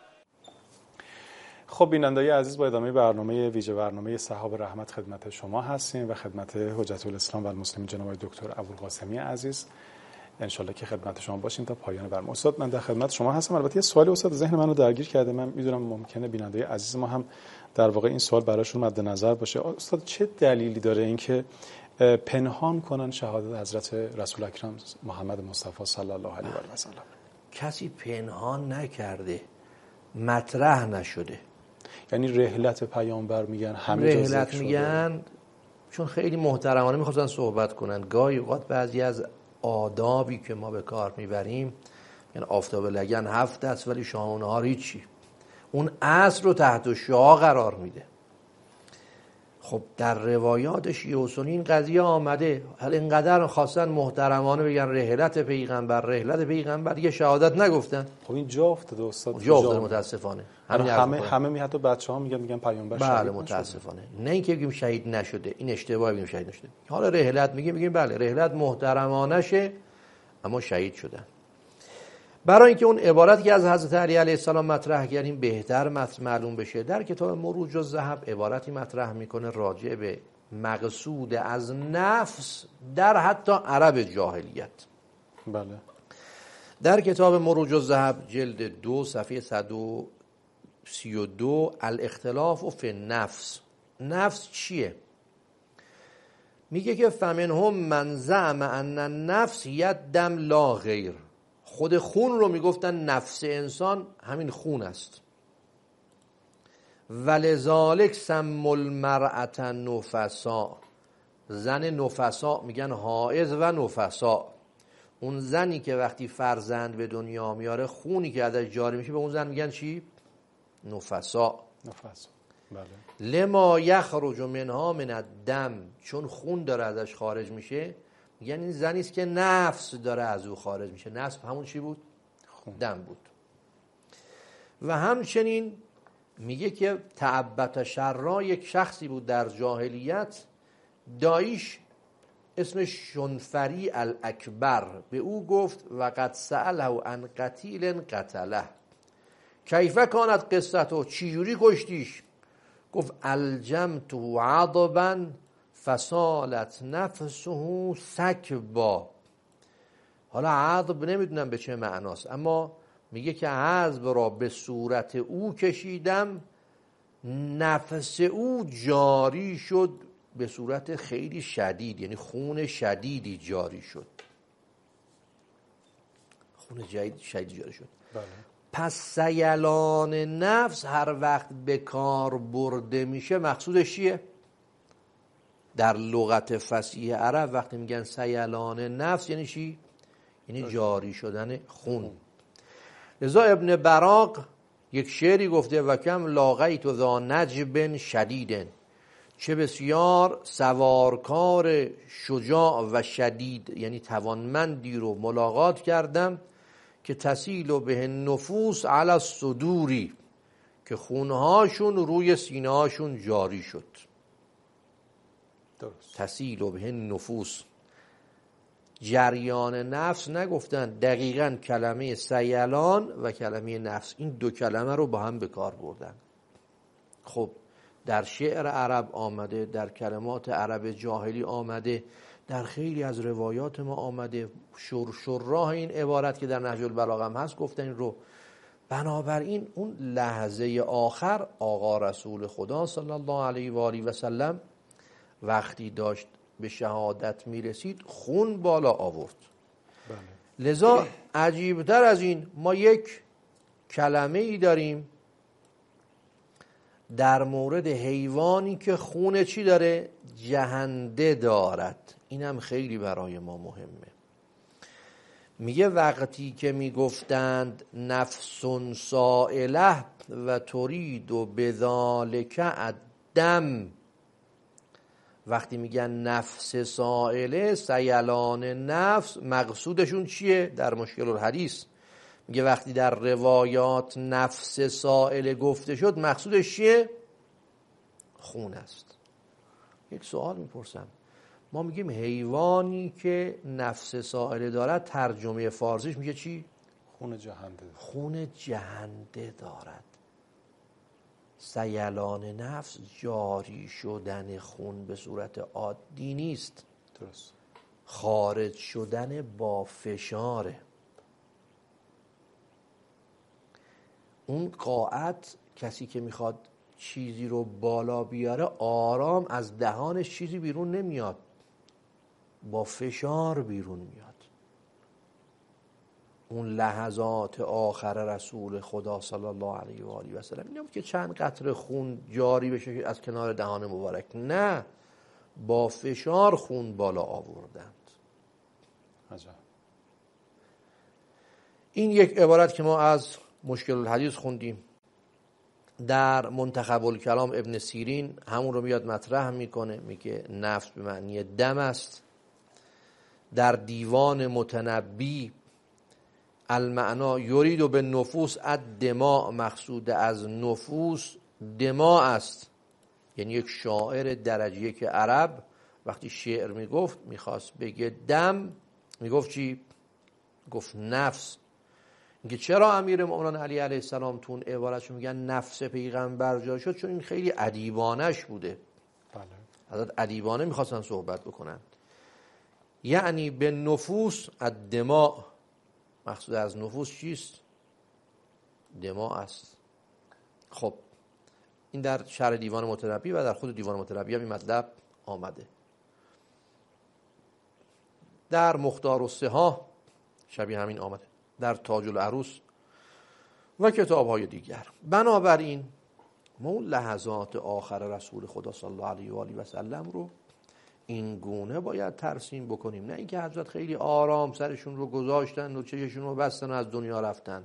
خب بینندگان عزیز، با ادامه برنامه ویژه برنامه سحاب رحمت خدمت شما هستیم و خدمت حجت الاسلام و المسلمین جناب دکتر ابوالقاسمی عزیز انشالله که خدمت شما باشیم تا پایان برنامه. استاد من در خدمت شما هستم. البته یه سوالی استاد ذهن منو درگیر کرده، من میدونم ممکنه بینندگان عزیز ما هم در واقع این سوال براشون مد نظر باشه. استاد چه دلیلی داره اینکه پنهان کنن شهادت حضرت رسول اکرم محمد مصطفی صلی الله علیه و سلم؟ کسی پنهان نکرده، مطرح نشده. یعنی رحلت پیامبر میگن، همه جا رحلت میگن چون خیلی محترمانه میخواستن صحبت کنن. گاهی اوقات بعضی از آدابی که ما به کار میبریم، یعنی آفتاب لگن هفت است ولی شام و نهار هیچی، اون عصر رو تحت شعاع قرار میده. خب در روایات شیعه و سنی این قضیه آمده، حالا اینقدر خواستن محترمانه بگن رحلت پیغمبر رحلت پیغمبر، دیگه شهادت نگفتن. خب این جا افتاده استاد، جا افتاده متاسفانه. همه همه, همه می حتی بچه‌ها میگن میگن پیامبر شهید. بله متاسفانه. نه اینکه بگیم شهید نشده، این اشتباهه بگیم شهید نشده. حالا رحلت میگیم میگیم بله رحلت محترمانه شه، اما شهید شدن. برای اینکه اون عبارتی که از حضرت علی علیه السلام مطرح کردیم بهتر معلوم بشه، در کتاب مروج الذهب عبارتی مطرح میکنه راجع به مقصود از نفس در حتی عرب جاهلیت. بله. در کتاب مروج الذهب جلد دو صفحه صد و سی و دو الاختلاف فی النفس. نفس چیه؟ میگه که فمنهم من زعم ان النفس یدم لا غیر. خود خون رو میگفتن نفس انسان همین خون است. ولذالک سم المرأة نفسا. زن نفسا میگن حائض و نفسا. اون زنی که وقتی فرزند به دنیا میاره خونی که ازش جاری میشه به اون زن میگن چی؟ نفسا. نفسا. بله. لما یخرج منها من الدم. چون خون داره ازش خارج میشه میگن این زنی است که نفس داره از او خارج میشه. نفس همون چی بود؟ خون. دم بود. و همچنین میگه که تعبت شرا یک شخصی بود در جاهلیت، دایش اسمش شنفری الاکبر به او گفت و قد سأله عن قتیل قتله کیف کانت قصته، چجوری کشتیش؟ گفت الجمت عضبا فسالت نفسه سکبا. حالا عضب نمیدونم به چه معناست، اما میگه که عضب را به صورت او کشیدم، نفس او جاری شد به صورت خیلی شدید، یعنی خون شدیدی جاری شد. خون جدید شدیدی جاری شد. بله. پس سیلان نفس هر وقت به کار برده میشه مقصودش چیه؟ در لغت فصیح عرب وقتی میگن سیلان نفس یعنی چی؟ یعنی جاری شدن خون. لذا ابن براق یک شعری گفته و کم لاقیت و ذا نجب شدیدن، چه بسیار سوارکار شجاع و شدید یعنی توانمندی رو ملاقات کردم که تسیل به نفوس علی الصدوری، که خونهاشون روی سینه هاشون جاری شد. درست. تسیل به نفوس، جریان نفس نگفتن، دقیقاً کلمه سیلان و کلمه نفس این دو کلمه رو با هم به کار بردن. خب در شعر عرب آمده، در کلمات عرب جاهلی آمده، در خیلی از روایات ما آمده، شر شراه این عبارت که در نهج البلاغه هم هست گفتن این رو. بنابراین اون لحظه آخر آقا رسول خدا صلی الله علیه و آله و سلم وقتی داشت به شهادت میرسید خون بالا آورد. بله. لذا عجیبتر از این ما یک کلمه ای داریم در مورد حیوانی که خون چی داره؟ جهنده دارد. این هم خیلی برای ما مهمه. میگه وقتی که میگفتند نفس سائله و ترید و بذالک الدم، وقتی میگن نفس سائله، سیلان نفس، مقصودشون چیه؟ در مشکل الحدیث میگه وقتی در روایات نفس سائله گفته شد مقصودش چیه؟ خون است. یک سوال میپرسم، ما میگیم حیوانی که نفس سائله دارد، ترجمه فارسیش میگه چی؟ خون جهنده. خون جهنده دارد. سیلان نفس جاری شدن خون به صورت عادی نیست. درست. خارج شدن با فشاره. اون قاعد کسی که میخواد چیزی رو بالا بیاره آرام از دهانش چیزی بیرون نمیاد، با فشار بیرون میاد. اون لحظات آخر رسول خدا صلی الله علیه و آله و سلم این نبود که چند قطره خون جاری بشه از کنار دهان مبارک، نه، با فشار خون بالا آوردند. عجب. این یک عبارت که ما از مشکل الحدیث خوندیم. در منتخب الکلام ابن سیرین همون رو میاد مطرح میکنه، میگه نفس به معنی دم است. در دیوان متنبی المعنا یرید و به نفوس الدماء، مقصود از نفوس دماء است. یعنی یک شاعر درجه یک عرب وقتی شعر میگفت میخواست بگه دم، میگفت چی؟ گفت نفس. اینکه چرا امیرالمومنین علی علیه السلام تو اون عبارتش میگن نفس پیغمبر جا شد، چون این خیلی ادیبانش بوده. بله. حضرت ادیبانه میخواستن صحبت بکنن. یعنی به نفوس الدماء، مقصود از نفوس چیست؟ دماء است. خب این در شرح دیوان متنبی و در خود دیوان متنبی هم این مطلب آمده. در مختار الصحاح شبیه همین آمده، در تاج العروس و کتاب‌های دیگر. بنابراین ما اون لحظات آخر رسول خدا صلی الله علیه و آله و سلم رو این گونه باید ترسیم بکنیم، نه اینکه حضرت خیلی آرام سرشون رو گذاشتن و چششون رو بستن و از دنیا رفتن.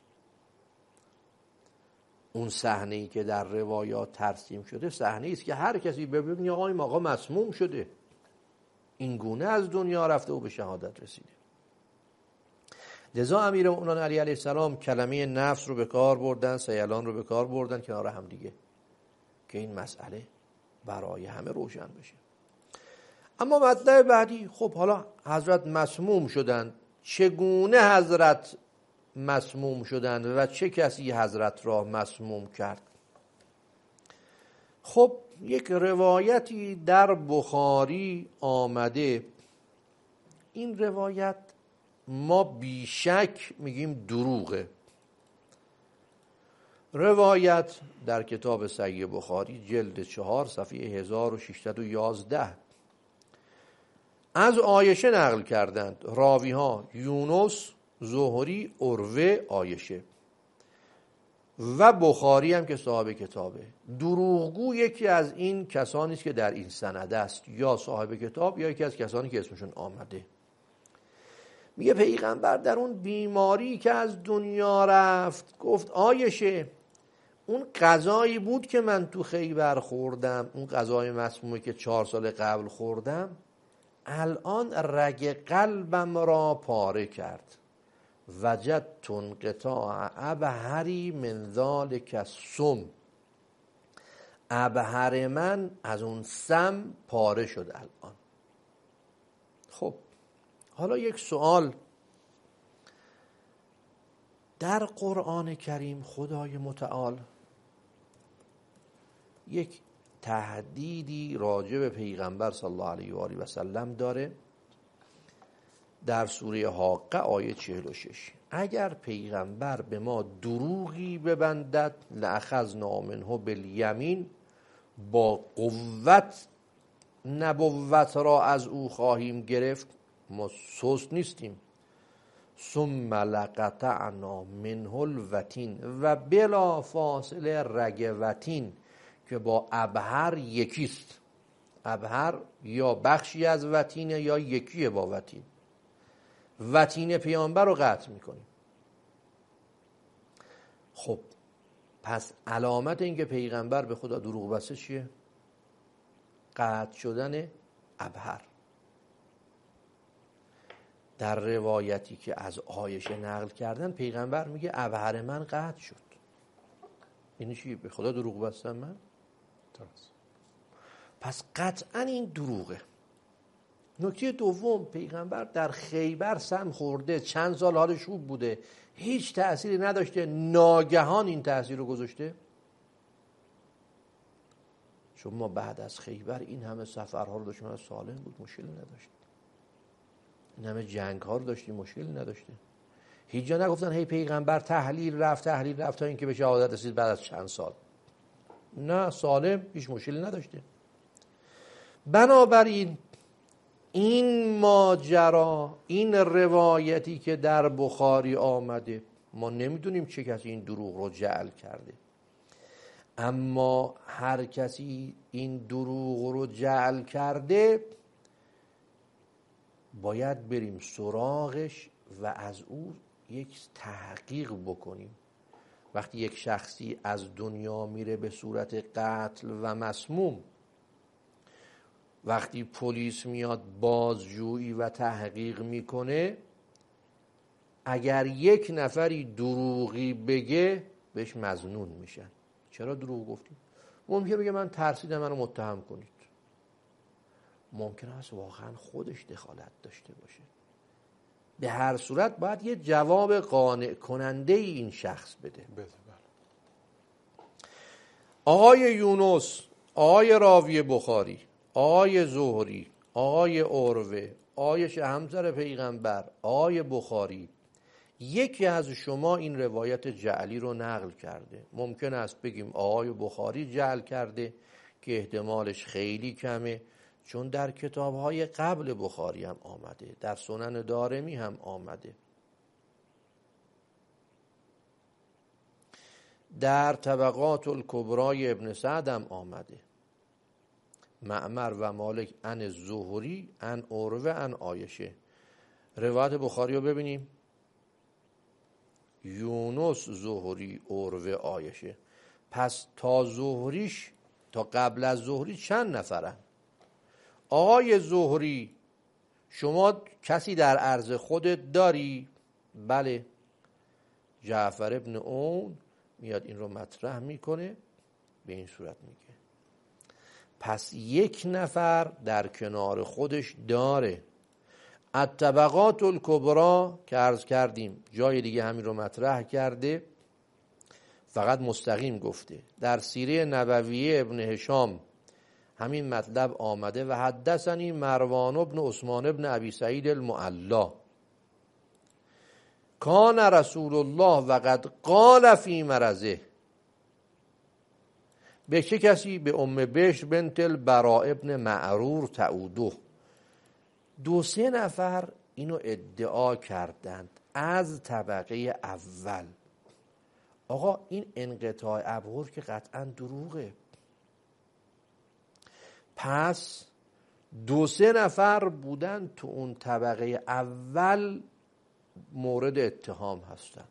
اون صحنه‌ای که در روایات ترسیم شده صحنه‌ای است که هر کسی ببینه آقا این آقا مسموم شده، این گونه از دنیا رفته و به شهادت رسیده. لذا امیرالمومنین علی علیه السلام کلمه نفس رو به کار بردن، سیلان رو به کار بردن کنار هم دیگه که این مسئله برای همه روشن بشه. اما مطلب بعدی، خب حالا حضرت مسموم شدند، چگونه حضرت مسموم شدند و چه کسی حضرت را مسموم کرد؟ خب یک روایتی در بخاری آمده، این روایت ما بیشک میگیم دروغه. روایت در کتاب صحیح بخاری جلد چهار صفحه هزار و ششصد و یازده از عایشه نقل کردند. راوی ها یونس، زهری، عروه، عایشه و بخاری هم که صاحب کتابه. دروغگو یکی از این کسانی است که در این سند است، یا صاحب کتاب یا یکی از کسانی که اسمشون آمده. میگه پیغمبر در اون بیماری که از دنیا رفت گفت عایشه اون غذایی بود که من تو خیبر خوردم، اون غذای مسمومی که چهار سال قبل خوردم، الان رگ قلبم را پاره کرد. وجدت انقطاع ابهری من ذلک السم، ابهر من از اون سم پاره شد الان. خب حالا یک سوال، در قرآن کریم خدای متعال یک تهدیدی راجع به پیغمبر صلی الله علیه و آله و سلم داره در سوره حاقه آیه چهل و شش. اگر پیغمبر به ما دروغی ببندد لأخذنا منه بالیمین، با قوت نبوت را از او خواهیم گرفت، ما سست نیستیم. ثم لقطعنا منه الوتین، و بلا فاصله رگ وتین که با ابهر یکیست. ابهر یا بخشی از وتینه یا یکیه با وتین. وتین پیامبر رو قطع میکنیم. خب پس علامت این که پیغمبر به خدا دروغ بسته چیه؟ قطع شدن ابهر. در روایتی که از عایشه نقل کردن پیغمبر میگه ابهر من قطع شد. یعنی چی؟ به خدا دروغ بستم من؟ درست. پس قطعا این دروغه. نکته دوم، پیغمبر در خیبر سم خورده، چند سال حالش خوب بوده، هیچ تأثیری نداشته، ناگهان این تأثیر رو گذاشته. چون ما بعد از خیبر این همه سفرها رو داشتیم، سالم بود، مشکلی نداشت. این همه جنگ ها رو داشتیم، مشکلی نداشته. هیچ جا نگفتن هی پیغمبر تحلیل رفت تحلیل رفت تا اینکه به شهادت رسید بعد از چند سال. نه، سالم، هیچ مشکلی نداشته. بنابراین این ماجرا، این روایتی که در بخاری آمده، ما نمیدونیم چه کسی این دروغ رو جعل کرده، اما هر کسی این دروغ رو جعل کرده باید بریم سراغش و از او یک تحقیق بکنیم. وقتی یک شخصی از دنیا میره به صورت قتل و مسموم، وقتی پلیس میاد بازجویی و تحقیق میکنه، اگر یک نفری دروغی بگه بهش مظنون میشن. چرا دروغ گفتیم؟ ممکنه بگه من ترسیدم منو متهم کنید. ممکنه است واقعا خودش دخالت داشته باشه. به هر صورت باید یه جواب قانع کننده ای این شخص بده. بله. آقای یونس، آقای راوی بخاری، آقای زهری، آقای عروه، آقای همسر پیغمبر، آقای بخاری، یکی از شما این روایت جعلی رو نقل کرده. ممکن است بگیم آقای بخاری جعل کرده که احتمالش خیلی کمه، چون در کتاب‌های قبل بخاری هم آمده، در سنن دارمی هم آمده، در طبقات الکبرای ابن سعد هم آمده. معمر و مالک عن زهری عن عروه عن عایشه. روایت بخاری رو ببینیم، یونس، زهری، عروه، عایشه. پس تا زهریش، تا قبل از زهری چند نفرن؟ آقای زهری، شما کسی در عرض خودت داری؟ بله. جعفر ابن اون میاد این رو مطرح میکنه، به این صورت میگه پس یک نفر در کنار خودش داره. الطبقات الکبرا که عرض کردیم جای دیگه همین رو مطرح کرده، فقط مستقیم گفته. در سیره نبویه ابن هشام همین مطلب آمده و حدثنی مروان ابن عثمان ابن ابی سعید المعلا کان رسول الله و قد قال فی مرضه. به چه کسی؟ به ام بشر بنت البراء ابن معرور تعودو. دو سه نفر اینو ادعا کردند از طبقه اول. آقا این انقطاع ابهر که قطعا دروغه. پس دو سه نفر بودن تو اون طبقه اول مورد اتهام هستند.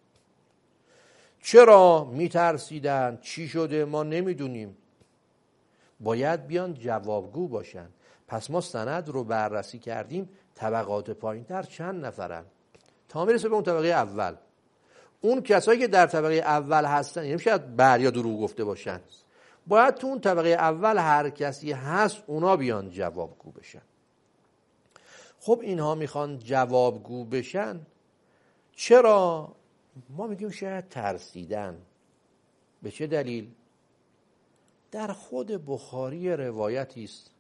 چرا میترسیدن؟ چی شده؟ ما نمیدونیم. باید بیان جوابگو باشن. پس ما سند رو بررسی کردیم، طبقات پایین تر چند نفرن تا میرسه به اون طبقه اول. اون کسایی که در طبقه اول هستن، یعنی شاید بر یا دروغ گفته باشن، باید تو اون طبقه اول هر کسی هست اونا بیان جوابگو بشن. خب اینها میخوان جوابگو بشن، چرا؟ ما میگیم شاید ترسیدن. به چه دلیل؟ در خود بخاری روایتی است،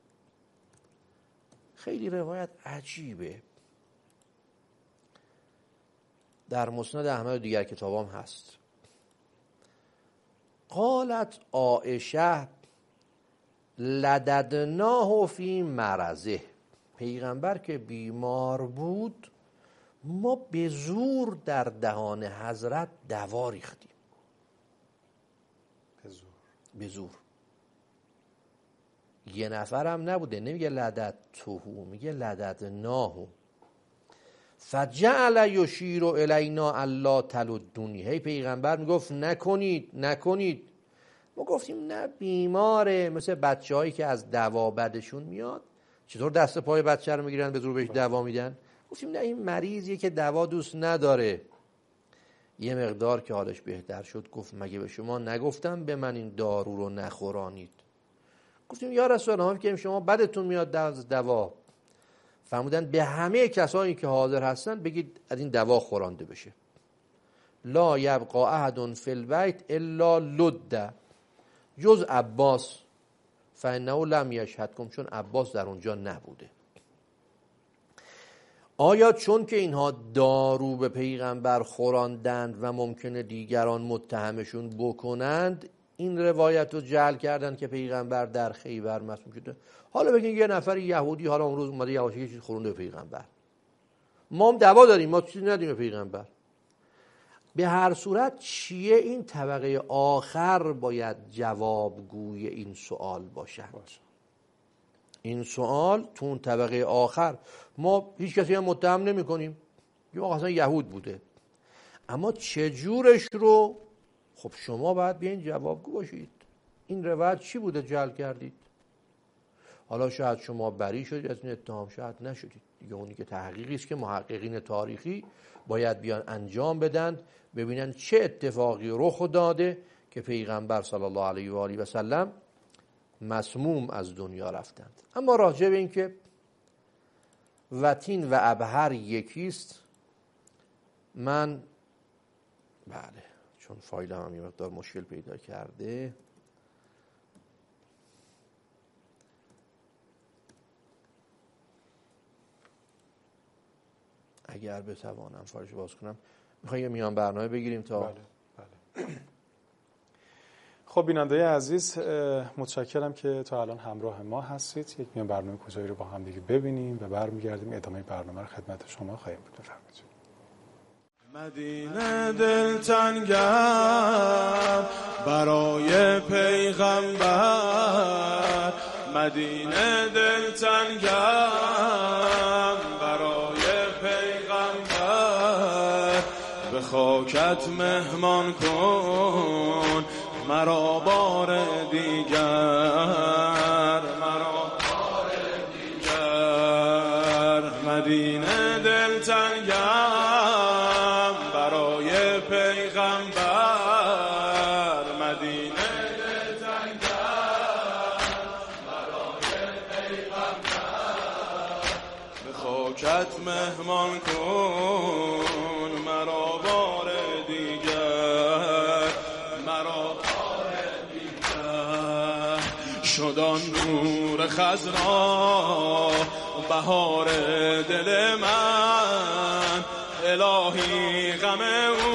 خیلی روایت عجیبه، در مسند احمد و دیگر کتابام هست. قالت عایشه لددناه فی مرضه. پیغمبر که بیمار بود ما به زور در دهان حضرت دوا ریختیم. به زور. به زور. یه نفرم نبوده، نمیگه لدد توهو، میگه لدد ناهو. فجعل یشیر الینا الا تلدونی. هی پیغمبر میگفت نکنید نکنید. ما گفتیم نه بیماره، مثل بچه هایی که از دوا بدشون میاد چطور دست پای بچه رو میگیرن به زور بهش دوا میدن. گفتیم نه این مریضیه که دوا دوست نداره. یه مقدار که حالش بهتر شد گفت مگه به شما نگفتم به من این دارو رو نخورانید؟ گفتیم یا رسول الله که شما بدتون میاد از دوا. فرمودن به همه کسایی که حاضر هستن بگید از این دوا خورانده بشه. لا یبقى احد فی البیت الا لد، جز عباس، فانه لم یشهدکم، چون عباس در اونجا نبوده. آیا چون که اینها دارو به پیغمبر خوراندند و ممکنه دیگران متهمشون بکنند این روایت رو جعل کردن که پیغمبر در خیبر مسموم شده؟ حالا بگین یه نفر یهودی حالا اون روز اومده یهودی چیز خورونده به پیغمبر، ما هم دوا داریم، ما چیزی ندیم به پیغمبر. به هر صورت چیه؟ این طبقه آخر باید جوابگوی این سوال باشن. باشه. این سوال تو اون طبقه آخر، ما هیچ کسی هم متهم نمی کنیم، یا اصلا یهود بوده، اما چجورش رو خب شما باید بیاین جوابگو باشید. این روایت چی بوده جعل کردید؟ حالا شاید شما بری شدید از این اتهام، شاید نشدید دیگه. اونی که تحقیقی است که محققین تاریخی باید بیان انجام بدن، ببینن چه اتفاقی رخ داده که پیغمبر صلی الله علیه و آله و سلم مسموم از دنیا رفتند. اما راجع به این که وتین و ابهر یکیست. من بله چون فایلم هم یه مقدار مشکل پیدا کرده، اگر بتوانم فایلش باز کنم. میخوایی یه میان برنامه بگیریم تا بله بله. خب بیننده عزیز، متشکرم که تا الان همراه ما هستید. یک میان برنامه کوتاهی رو با هم دیگه ببینیم و برمیگردیم ادامه برنامه رو خدمت شما خواهیم بود. بفرمایید. مدینه دلتنگم برای پیغمبر، مدینه دلتنگم برای پیغمبر، به خاکت مهمان کن مرا بار دیگر، مرا بار دیگر. مدینه دلتنگم برای پیغمبر، مدینه دلتنگم برای پیغمبر، به خاکت مهمان کن مرا بار دیگر، مرا بار دیگر. شدان نور خضرا بهار دل من، الهی غم او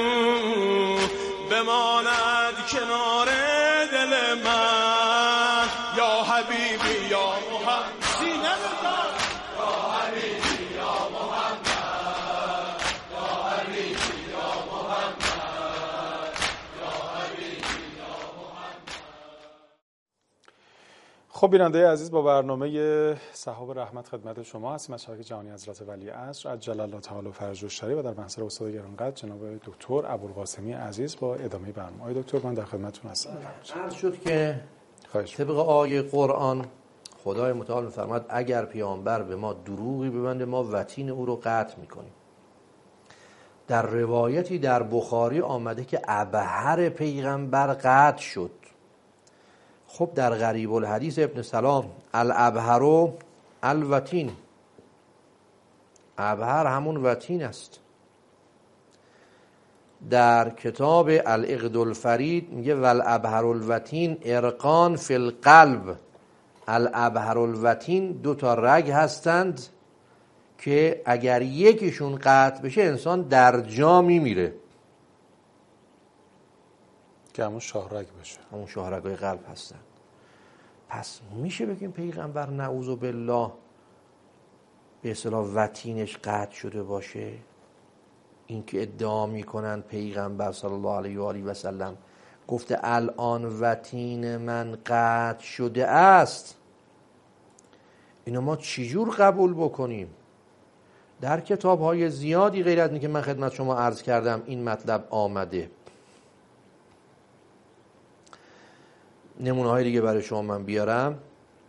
بماند کنار دل من. یا حبیبی یا محمد، سینه بزن. یا حبیبی یا محمد، یا حبیبی یا محمد، یا حبیبی یا محمد. خب بیننده عزیز، با برنامه سحاب رحمت خدمت شما هستیم از شبکه جهانی حضرت ولی عصر عجل الله تعالی فرجه الشریف و در محضر استاد گرانقدر جناب دکتر ابوالقاسمی عزیز با ادامه برنامه. آقای دکتر من در خدمتتون هستم. عرض شد که خواهش طبق آیه قرآن خدای متعال می‌فرماید اگر پیامبر به ما دروغی ببنده ما وتین او رو قطع می‌کنیم. در روایتی در بخاری آمده که ابهر پیغمبر قطع شد. خب در غریب الحدیث ابن سلام الابهر و الوتین، ابهر همون وتین است. در کتاب العقد الفرید میگه والابهر الوتین ارقان فی القلب. الابهر الوتین دو تا رگ هستند که اگر یکیشون قطع بشه انسان در جا میمیره، که همون شاهرگ باشه، همون شاهرگای قلب هستن. پس میشه بگیم پیغمبر نعوذ بالله به اصطلاح وتینش قطع شده باشه؟ این که ادعا میکنن پیغمبر صلی الله علیه و آله و سلم گفته الان وتین من قطع شده است، اینو ما چجور قبول بکنیم؟ در کتاب‌های زیادی غیر از این که من خدمت شما عرض کردم این مطلب آمده. نمونه های دیگه برای شما من بیارم.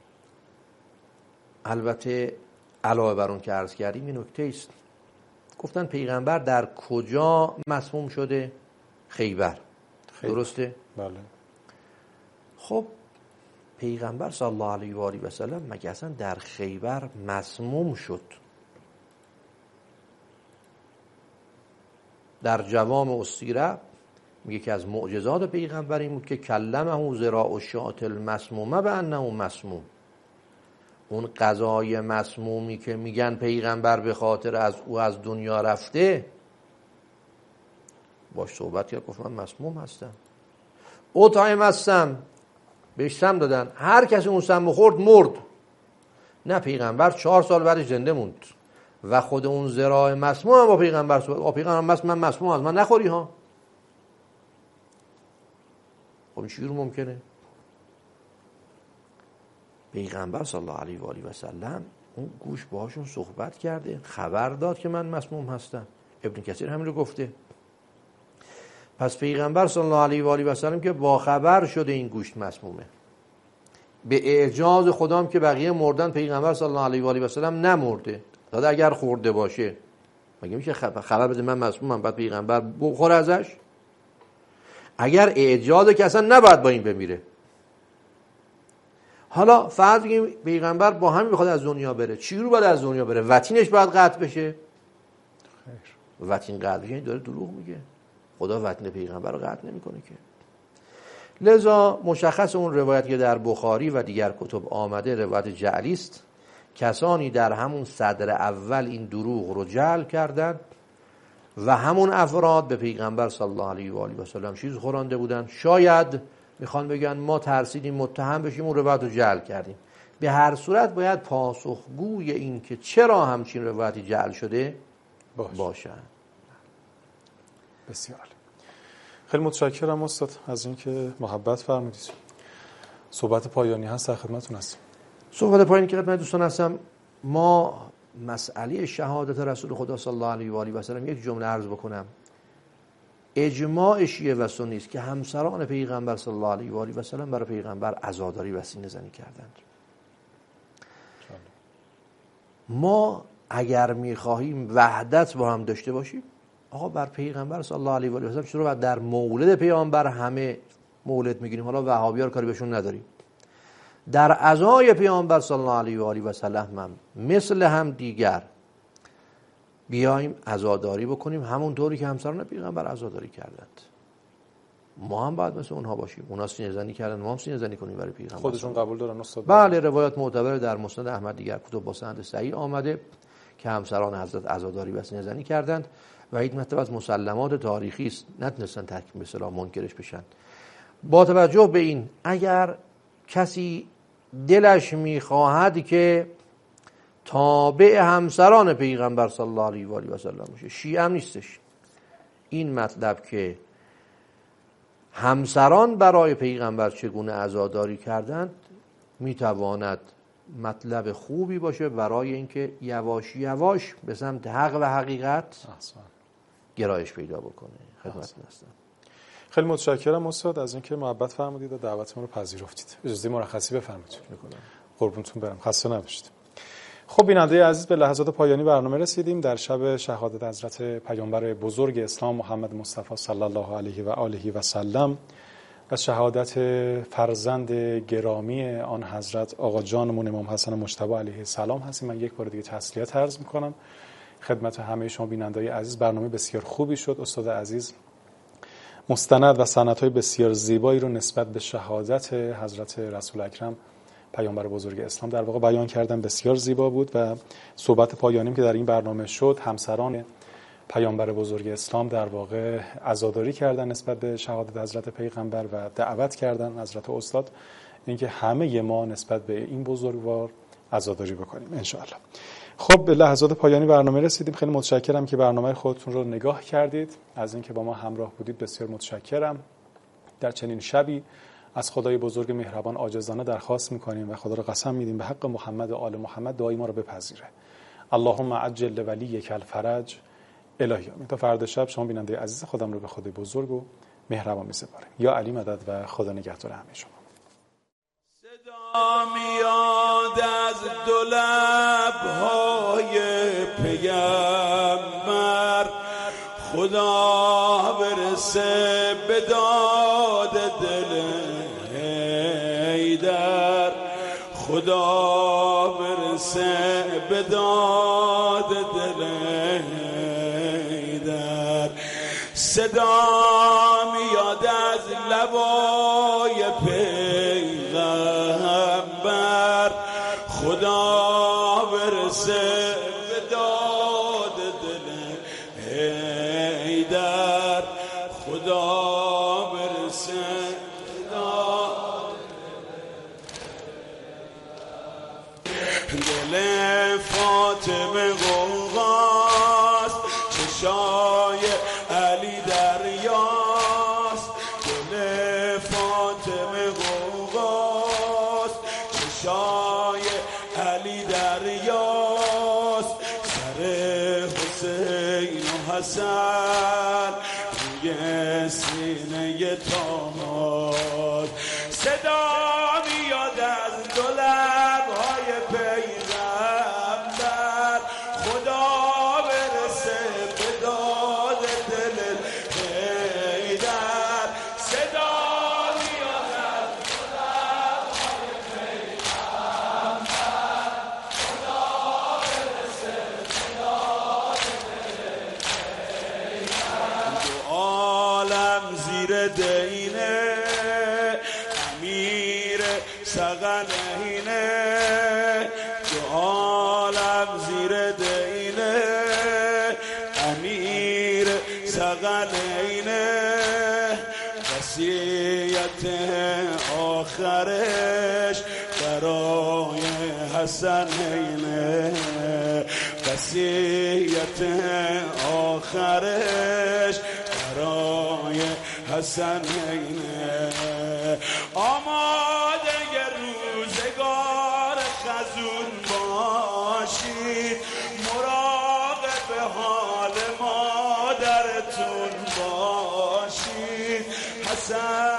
البته علاوه بر اون که عرض کردیم این نکته است، گفتن پیغمبر در کجا مسموم شده؟ خیبر. خیبر. درسته؟ بله. خب پیغمبر صلی الله علیه و آله و سلم مگه اصلا در خیبر مسموم شد؟ در جوام السیره میگه که از معجزات پیغمبر این بود که کلمه ذراع الشاة المسمومه به انه مسموم. اون قضای مسمومی که میگن پیغمبر به خاطر از او از دنیا رفته، باش صحبت کرد گفت من مسموم هستم، او تایم هستم، بهش سم دادن، هر کسی اون سم خورد مرد. نه پیغمبر چهار سال بعدش زنده موند و خود اون ذراع مسموم هم با پیغمبر صحبت. با پیغمبر من مسموم از من نخوری ها. خب این چجور ممکنه؟ پیغمبر صلی الله علیه و آله و سلم اون گوش باهاشون صحبت کرده، خبر داد که من مسموم هستم. ابن کثیر همین رو گفته. پس پیغمبر صلی الله علیه و آله و سلم که با خبر شده این گوشت مسمومه، به اعجاز خدام که بقیه مردن پیغمبر صلی الله علیه و آله و سلم نمرده. داده اگر خورده باشه مگه میشه خبر بده من مسمومم بعد پیغمبر بخوره ازش؟ اگر اعجازه که اصلا نباید با این بمیره. حالا فرض بگیم پیغمبر با همین میخواد از دنیا بره، چی رو باید از دنیا بره؟ وطینش باید قطع بشه؟ خیر. وطین قطع بشه داره دروغ میگه. خدا وطین پیغمبر رو قطع نمیکنه که. لذا مشخص اون روایت که در بخاری و دیگر کتب آمده روایت جعلی است. کسانی در همون صدر اول این دروغ رو جعل کردند و همون افراد به پیغمبر صلی الله علیه و آله و سلم چیز خورانده بودن. شاید میخوان بگن ما ترسیدیم متهم بشیم اون روایت رو جعل کردیم. به هر صورت باید پاسخگوی این که چرا همچین روایتی جعل شده باش. باشن. بسیار خیلی متشکرم استاد از اینکه محبت فرمودید. صحبت پایانی هست در خدمتتون هستم. صحبت پایانی که خدمت دوستان هستم، ما مسئله شهادت رسول خدا صلی الله علیه و آله و سلم یک جمله عرض بکنم. اجماع شیعه و سنی است که همسران پیغمبر صلی الله علیه و آله و سلم برای پیغمبر عزاداری و سینه زنی کردند. ما اگر می‌خواهیم وحدت با هم داشته باشیم، آقا بر پیغمبر صلی الله علیه و آله و سلم چرا در مولد پیامبر همه مولد میگیریم؟ حالا وهابی‌ها کاری بهشون نداریم. در عزای پیامبر صلی الله علیه و آله و سلم هم مثل هم دیگر بیایم عزاداری بکنیم همونطوری که همسران پیغمبر عزاداری کردند. ما هم باید مثل اونها باشیم. اونا سینه زنی کردن، ما هم سینه زنی کنیم برای پیغمبر. خودشون قبول دارن استاد؟ بله، روایات معتبر در مسند احمد دیگر کتب با سند صحیح آمده که همسران حضرت عزاداری و سینه زنی کردند و این مطلب از مسلمات تاریخی است، نتونستن تکمیل به اصطلاح منکرش بشن. با توجه به این اگر کسی دلش میخواهد که تابع همسران پیغمبر صلی الله علیه و آله و سلم باشه، شیعه هم نیستش، این مطلب که همسران برای پیغمبر چگونه عزاداری کردند میتواند مطلب خوبی باشه برای اینکه یواش یواش به سمت حق و حقیقت گرایش پیدا بکنه. خدمتتون هستم. خیلی متشکرم استاد از اینکه محبت فرمودید و دعوت ما رو پذیرفتید. اجازه مرخصی بفرمایید. قربونتون برم. خسته نباشید. خب بیننده عزیز به لحظات پایانی برنامه رسیدیم. در شب شهادت حضرت پیامبر بزرگ اسلام محمد مصطفی صلی الله علیه و آله و سلم و شهادت فرزند گرامی آن حضرت آقا جانمون امام حسن مجتبی علیه السلام هستیم. من یک بار دیگه تسلیت عرض می‌کنم خدمت همه شما بیننده‌های عزیز. برنامه بسیار خوبی شد. استاد عزیز مستند و سندهای بسیار زیبایی رو نسبت به شهادت حضرت رسول اکرم پیامبر بزرگ اسلام در واقع بیان کردن، بسیار زیبا بود و صحبت پایانیم که در این برنامه شد همسران پیامبر بزرگ اسلام در واقع عزاداری کردن نسبت به شهادت حضرت پیغمبر و دعوت کردن حضرت استاد اینکه همه ما نسبت به این بزرگوار عزاداری بکنیم ان شاء الله. خب به لحظات پایانی برنامه رسیدیم. خیلی متشکرم که برنامه خودتون رو نگاه کردید، از اینکه با ما همراه بودید بسیار متشکرم. در چنین شبی از خدای بزرگ مهربان عاجزانه درخواست می‌کنیم و خدا را قسم می‌دیم به حق محمد و آل محمد دعای ما رو بپذیره. اللهم عجل ولیک الفرج. الهی آمین. تا فردا شب شما بیننده عزیز خودم رو به خدای بزرگ و مهربان می‌سپارم. یا علی مدد و خدا نگهدار همه شما. صدا میاد از دو لب‌های پیامبر، خدا برسه به داد دل حیدر، خدا برسه به داد دل حیدر. صدا میاد از لبای پیغمبر، خدا برسه به داد دل حیدر، خدا برسه به داد دل فاطمه غوغاست، چشای علی دریاست. دل فاطمه غوغاست، چشای علی دریاست. سر حسین و حسن روی سینه تاماد. صدا میاد از دو لب‌های پیغمبر، خدا برسه به داد دل حیدر. صدا میاد از دو لب‌های پیغمبر، سقلینه دو عالم زیر دینه امیر سقلینه وصیت آخرش برای حسنینه وصیت آخرش برای حسنینه آماده روزگار خزون باشید مراقب حال مادرتون باشید حسن